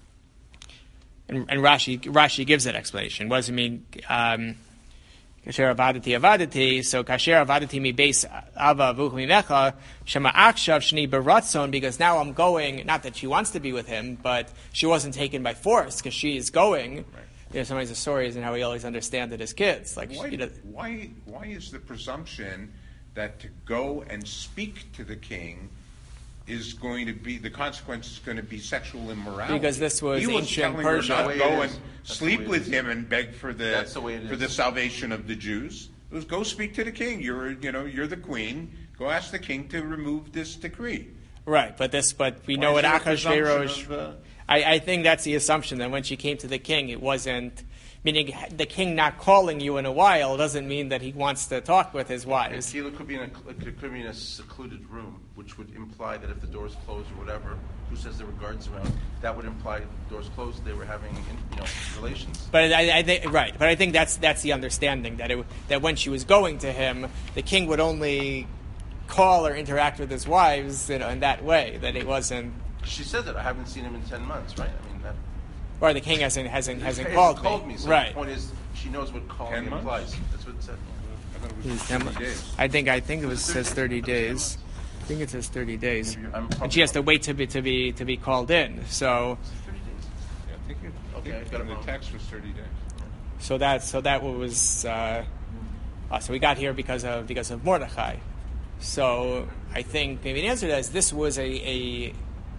and, and Rashi Rashi gives that explanation. What does it mean? Um, Kasher avadati avadati. So kasher avadati mi beis ava vuch mimecha shema akshav shni beratzon. Because now I'm going. Not that she wants to be with him, but she wasn't taken by force because she is going. Right. You know, sometimes the story isn't how we always understand it as kids. Like Why, you know, why, why is the presumption that to go and speak to the king is going to be, the consequence is going to be sexual immorality? Because this was he was ancient telling Persia. her That's not the go way it and is. That's the sleep way it with is. him and beg for the, That's the way it for is. the salvation of the Jews. It was go speak to the king. You're, you know, you're the queen. Go ask the king to remove this decree. right? But this, but we Why know is what there a presumption Achashverosh. of, uh, I, I think that's the assumption that when she came to the king, it wasn't. Meaning, the king not calling you in a while doesn't mean that he wants to talk with his And wives. Kila could be in a it could be in a secluded room, which would imply that if the doors closed or whatever, who says there were guards around? That would imply if the doors closed, they were having you know relations. But I, I think right. But I think that's that's the understanding that it that when she was going to him, the king would only call or interact with his wives, you know, in that way. That it wasn't, She said that I haven't seen him in ten months, right? I mean that. or the king hasn't hasn't hasn't He called, called me. So right. the point is, she knows what calling Ten months? implies. That's what it said. I thought it was He's thirty ten- days. I think I think it was Is it says thirty thirty days? days. I think it says thirty days, Maybe I'm and she has to probably wait to be to be to be called in. So thirty days. Yeah, I think it, I Okay, think I got it in the wrong. text was thirty days. so that so that was uh, uh, so we got here because of because of Mordechai. So I think maybe the answer to that is this was a, a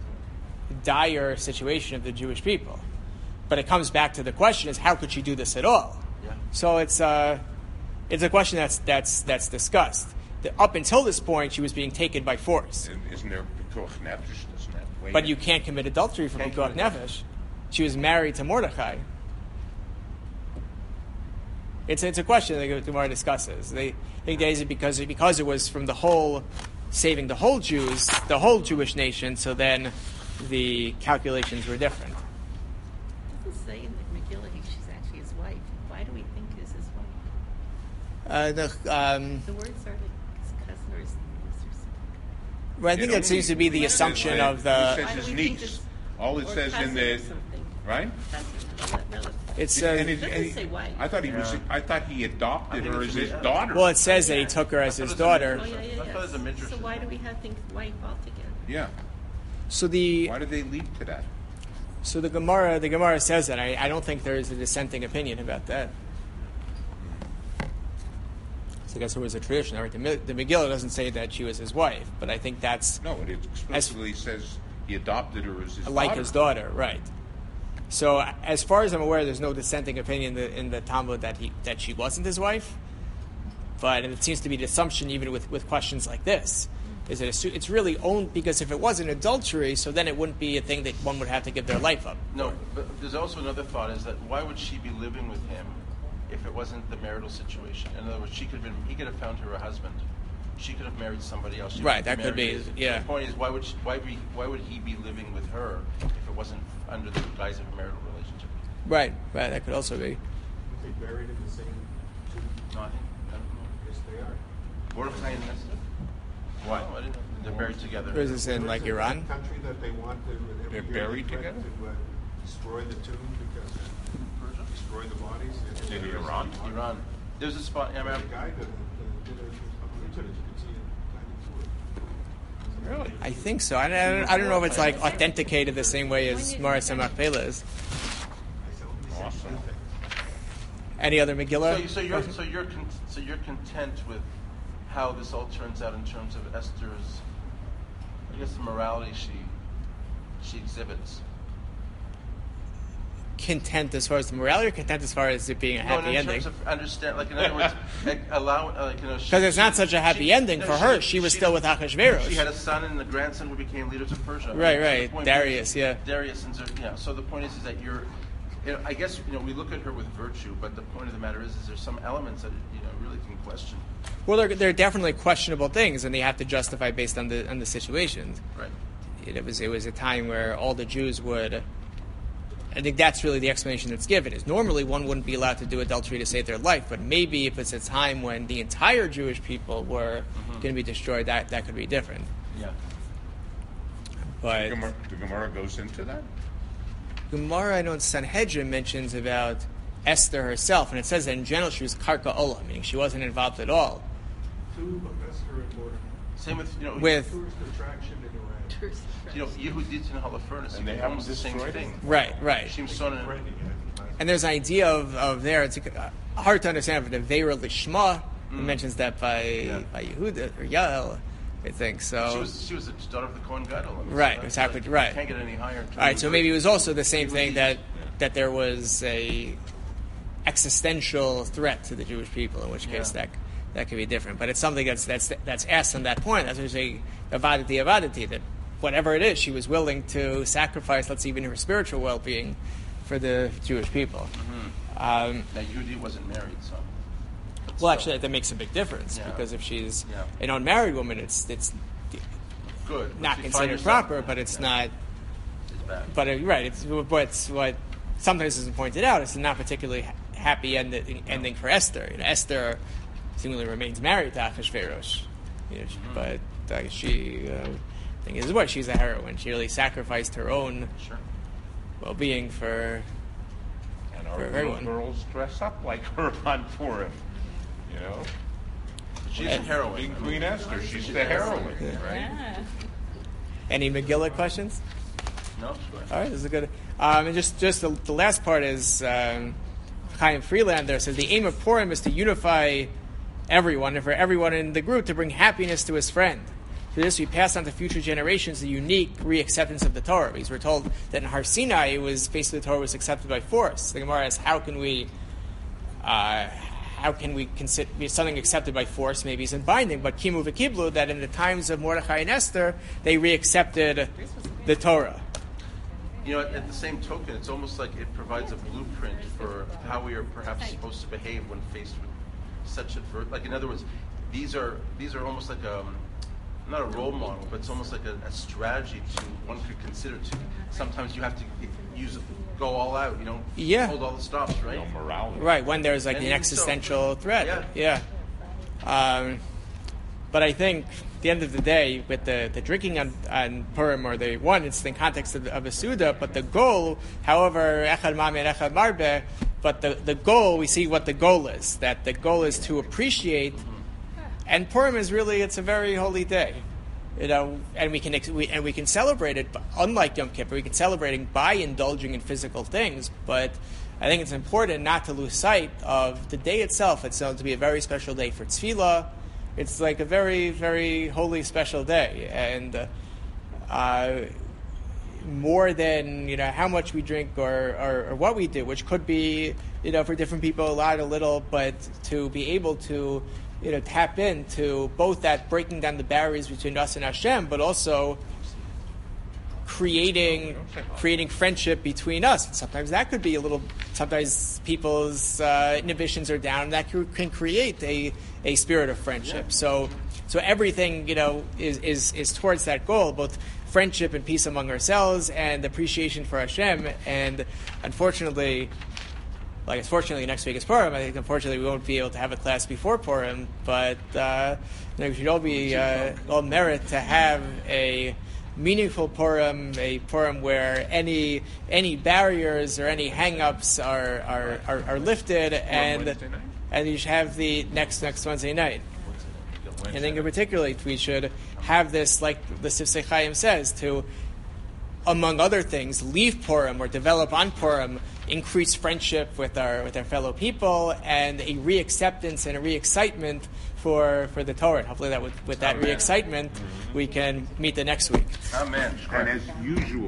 dire situation of the Jewish people. But it comes back to the question: is how could she do this at all? Yeah. So it's uh, it's a question that's that's that's discussed. The, up until this point, she was being taken by force. And isn't there Pikuach Nefesh? Doesn't that weigh But in? you can't commit adultery for Can't Pikuach commit Nefesh. She was married to Mordechai. It's it's a question that the Gemara discusses. They think that is it because because it was from the whole saving the whole Jews, the whole Jewish nation. So then the calculations were different. It doesn't say in the Megillah he- she's actually his wife. Why do we think is his wife? Uh, the, um, The words are like his cousin or his niece or something. well, I think It that only- seems to be the it assumption says- of it the. says Why his do we think niece. it's- All it or says cousin in or the something. right. Cousin, rel- relative. It's And uh, it- doesn't and he- say wife. I thought he was. Yeah. I thought he I adopted think her it as should his be- daughter. well, it says that he took her as I his thought it was a daughter. Oh, yeah, yeah, I yeah. thought it was a midrash So or why do something. we have think wife altogether? Yeah. So the Why did they leap to that? so the Gemara the Gemara says that. I, I don't think there is a dissenting opinion about that. So I guess there was a tradition. Right? The, Mi- the Megillah doesn't say that she was his wife, but I think that's No, it explicitly says he adopted her as his like daughter. his daughter, right? So as far as I'm aware, there's no dissenting opinion in the, in the Talmud that he that she wasn't his wife. But it seems to be the assumption, even with, with questions like this, is that assu- it's really owned because if it wasn't adultery, so then it wouldn't be a thing that one would have to give their life up. No, but there's also another thought is that why would she be living with him if it wasn't the marital situation? In other words, she could have been, he could have found her a husband. She could have married somebody else. She Right, would have that could married- be- yeah. The point is, why would she, why be why would he be living with her if it wasn't under the guise of a marital relationship? Right, right. That could also be. They buried in the same tomb. No, I think I don't know. Yes, they are. Mordechai and Esther. Why? I didn't know. They're buried together. Or is this in like There's a Iran? country that they want to, every They're year buried they threaten together? to uh, destroy the tomb because Persia? destroy the bodies. In Iran? Iran. There's a spot. I There's mean, a guy that, that did it on the internet. You can see it. Really? I think so. I, I, don't, I don't know if it's like authenticated the same way as Morris and Machpelah is. Awesome. Any other so, Megillah? you- so you're so you're con- so you're content with how this all turns out in terms of Esther's, I guess, the morality she she exhibits. Content as far as the morality, or content as far as it being a No, happy in ending? terms of understand, like in other words, like, allow, uh, like, you know, Because it's not such a happy ending for her. She was still with Achashverosh. She had a son and the grandson who became leaders of Persia. Right, So the right. point Darius, is- yeah. Darius and Zer- yeah. So the point is, is that you're, you know, I guess you know we look at her with virtue, but the point of the matter is, is there's some elements that you know really can question. Well, they're, they're definitely questionable things, and they have to justify based on the on the situations. Right. It was it was a time where all the Jews would. I think that's really the explanation that's given. Is normally one wouldn't be allowed to do adultery to save their life, but maybe if it's a time when the entire Jewish people were Mm-hmm. going to be destroyed, that that could be different. Yeah. But Gemara, the Gemara goes into that. Gemara, I know in Sanhedrin mentions about Esther herself, and it says that in general she was karka ola, meaning she wasn't involved at all. Two of Esther and Mordecai. Same with you know With Tourist attraction in Iran. Tourist you know attraction. Yehudit and Holofernes. And they almost haven't the same destroyed thing. right, right. Shimson and Threatening it. And there's an idea of, of there. It's uh, hard to understand, but the Veira Lishma it mentions that by Yeah. by Yehuda or Yael, I think so. She was she was the daughter of the Kohen Gadol. I mean, Right, so that's exactly, like, right. You can't get any higher. in terms All right, of so maybe it was also the same Yehudit. thing that Yeah. that there was a existential threat to the Jewish people, in which case Yeah. that that could be different. But it's something that's that's that's asked on that point. That's what we say avadati avadati, that whatever it is, she was willing to sacrifice, let's say, even her spiritual well-being for the Jewish people. Mm-hmm. Um, Now Yehudi wasn't married, so. but well, still. actually, that makes a big difference Yeah. because if she's Yeah. an unmarried woman, it's it's good. but not you find considered yourself- proper, but it's Yeah, not. It's bad. But uh, right, it's what's what sometimes isn't pointed out. It's not particularly ha- happy ending, ending for Esther. You know, Esther seemingly remains married to Achashverosh, you know, she- but uh, she, uh, thing is, what she's a heroine. She really sacrificed her own Sure. well-being for. And our For little everyone. girls dress up like her on Purim. You know, She's a heroine. being I mean, Queen Esther, she's the heroine, right? Yeah. Any Megillah questions? No, sure. All right, this is good. Um, and just just the, the last part is um, Chaim Freelander says the aim of Purim is to unify everyone and for everyone in the group to bring happiness to his friend. Through this, we pass on to future generations the unique reacceptance of the Torah. Because we're told that in Har Sinai, it was basically the Torah was accepted by force. The Gemara asks, how can we, uh, how can we consider something accepted by force? Maybe isn't binding, but kimu v'kiblu, that in the times of Mordechai and Esther, they reaccepted the Torah. you know, at, at the same token, it's almost like it provides a blueprint for how we are perhaps supposed to behave when faced with such adver Like, in other words, these are these are almost like a, not a role model, but it's almost like a, a strategy to one could consider to. Sometimes you have to use go all out, you know, Yeah. hold all the stops, right? No morality. Right, when there's like And an even existential so- threat. Yeah. Yeah. Um, but I think at the end of the day, with the, the drinking on, on Purim, or the one, it's in the context of, of a Suda, but the goal, however, Echad Mami and Echad Marbe, but the, the goal, we see what the goal is, that the goal is to appreciate, and Purim is really, it's a very holy day. You know, and we can ex- we, and we can celebrate it. Unlike Yom Kippur, we can celebrate it by indulging in physical things. But I think it's important not to lose sight of the day itself. It's known to be a very special day for tefillah. It's like a very, very holy, special day, and uh, uh, more than you know how much we drink or, or, or what we do, which could be you know for different people a lot, a little, but to be able to. You know, tap into both that breaking down the barriers between us and Hashem, but also creating creating friendship between us. And sometimes that could be a little. Sometimes people's uh, inhibitions are down. And that can create a, a spirit of friendship. Yeah. So so everything you know is, is is towards that goal, both friendship and peace among ourselves, and appreciation for Hashem. And unfortunately. Like, fortunately, next week is Purim. I think, unfortunately, we won't be able to have a class before Purim, but uh, you know, we should all be uh, all merit to have a meaningful Purim, a Purim where any any barriers or any hang-ups are are, are, are lifted, and Wednesday night? and you should have the next next Wednesday night. I think, in particular, we should have this, like the Sifsei Chaim says, to, among other things, leave Purim or develop on Purim, increase friendship with our with our fellow people, and a re-acceptance and a re-excitement for, for the Torah. Hopefully, that with, with that Amen. re-excitement, we can meet the next week. Amen. And as usual,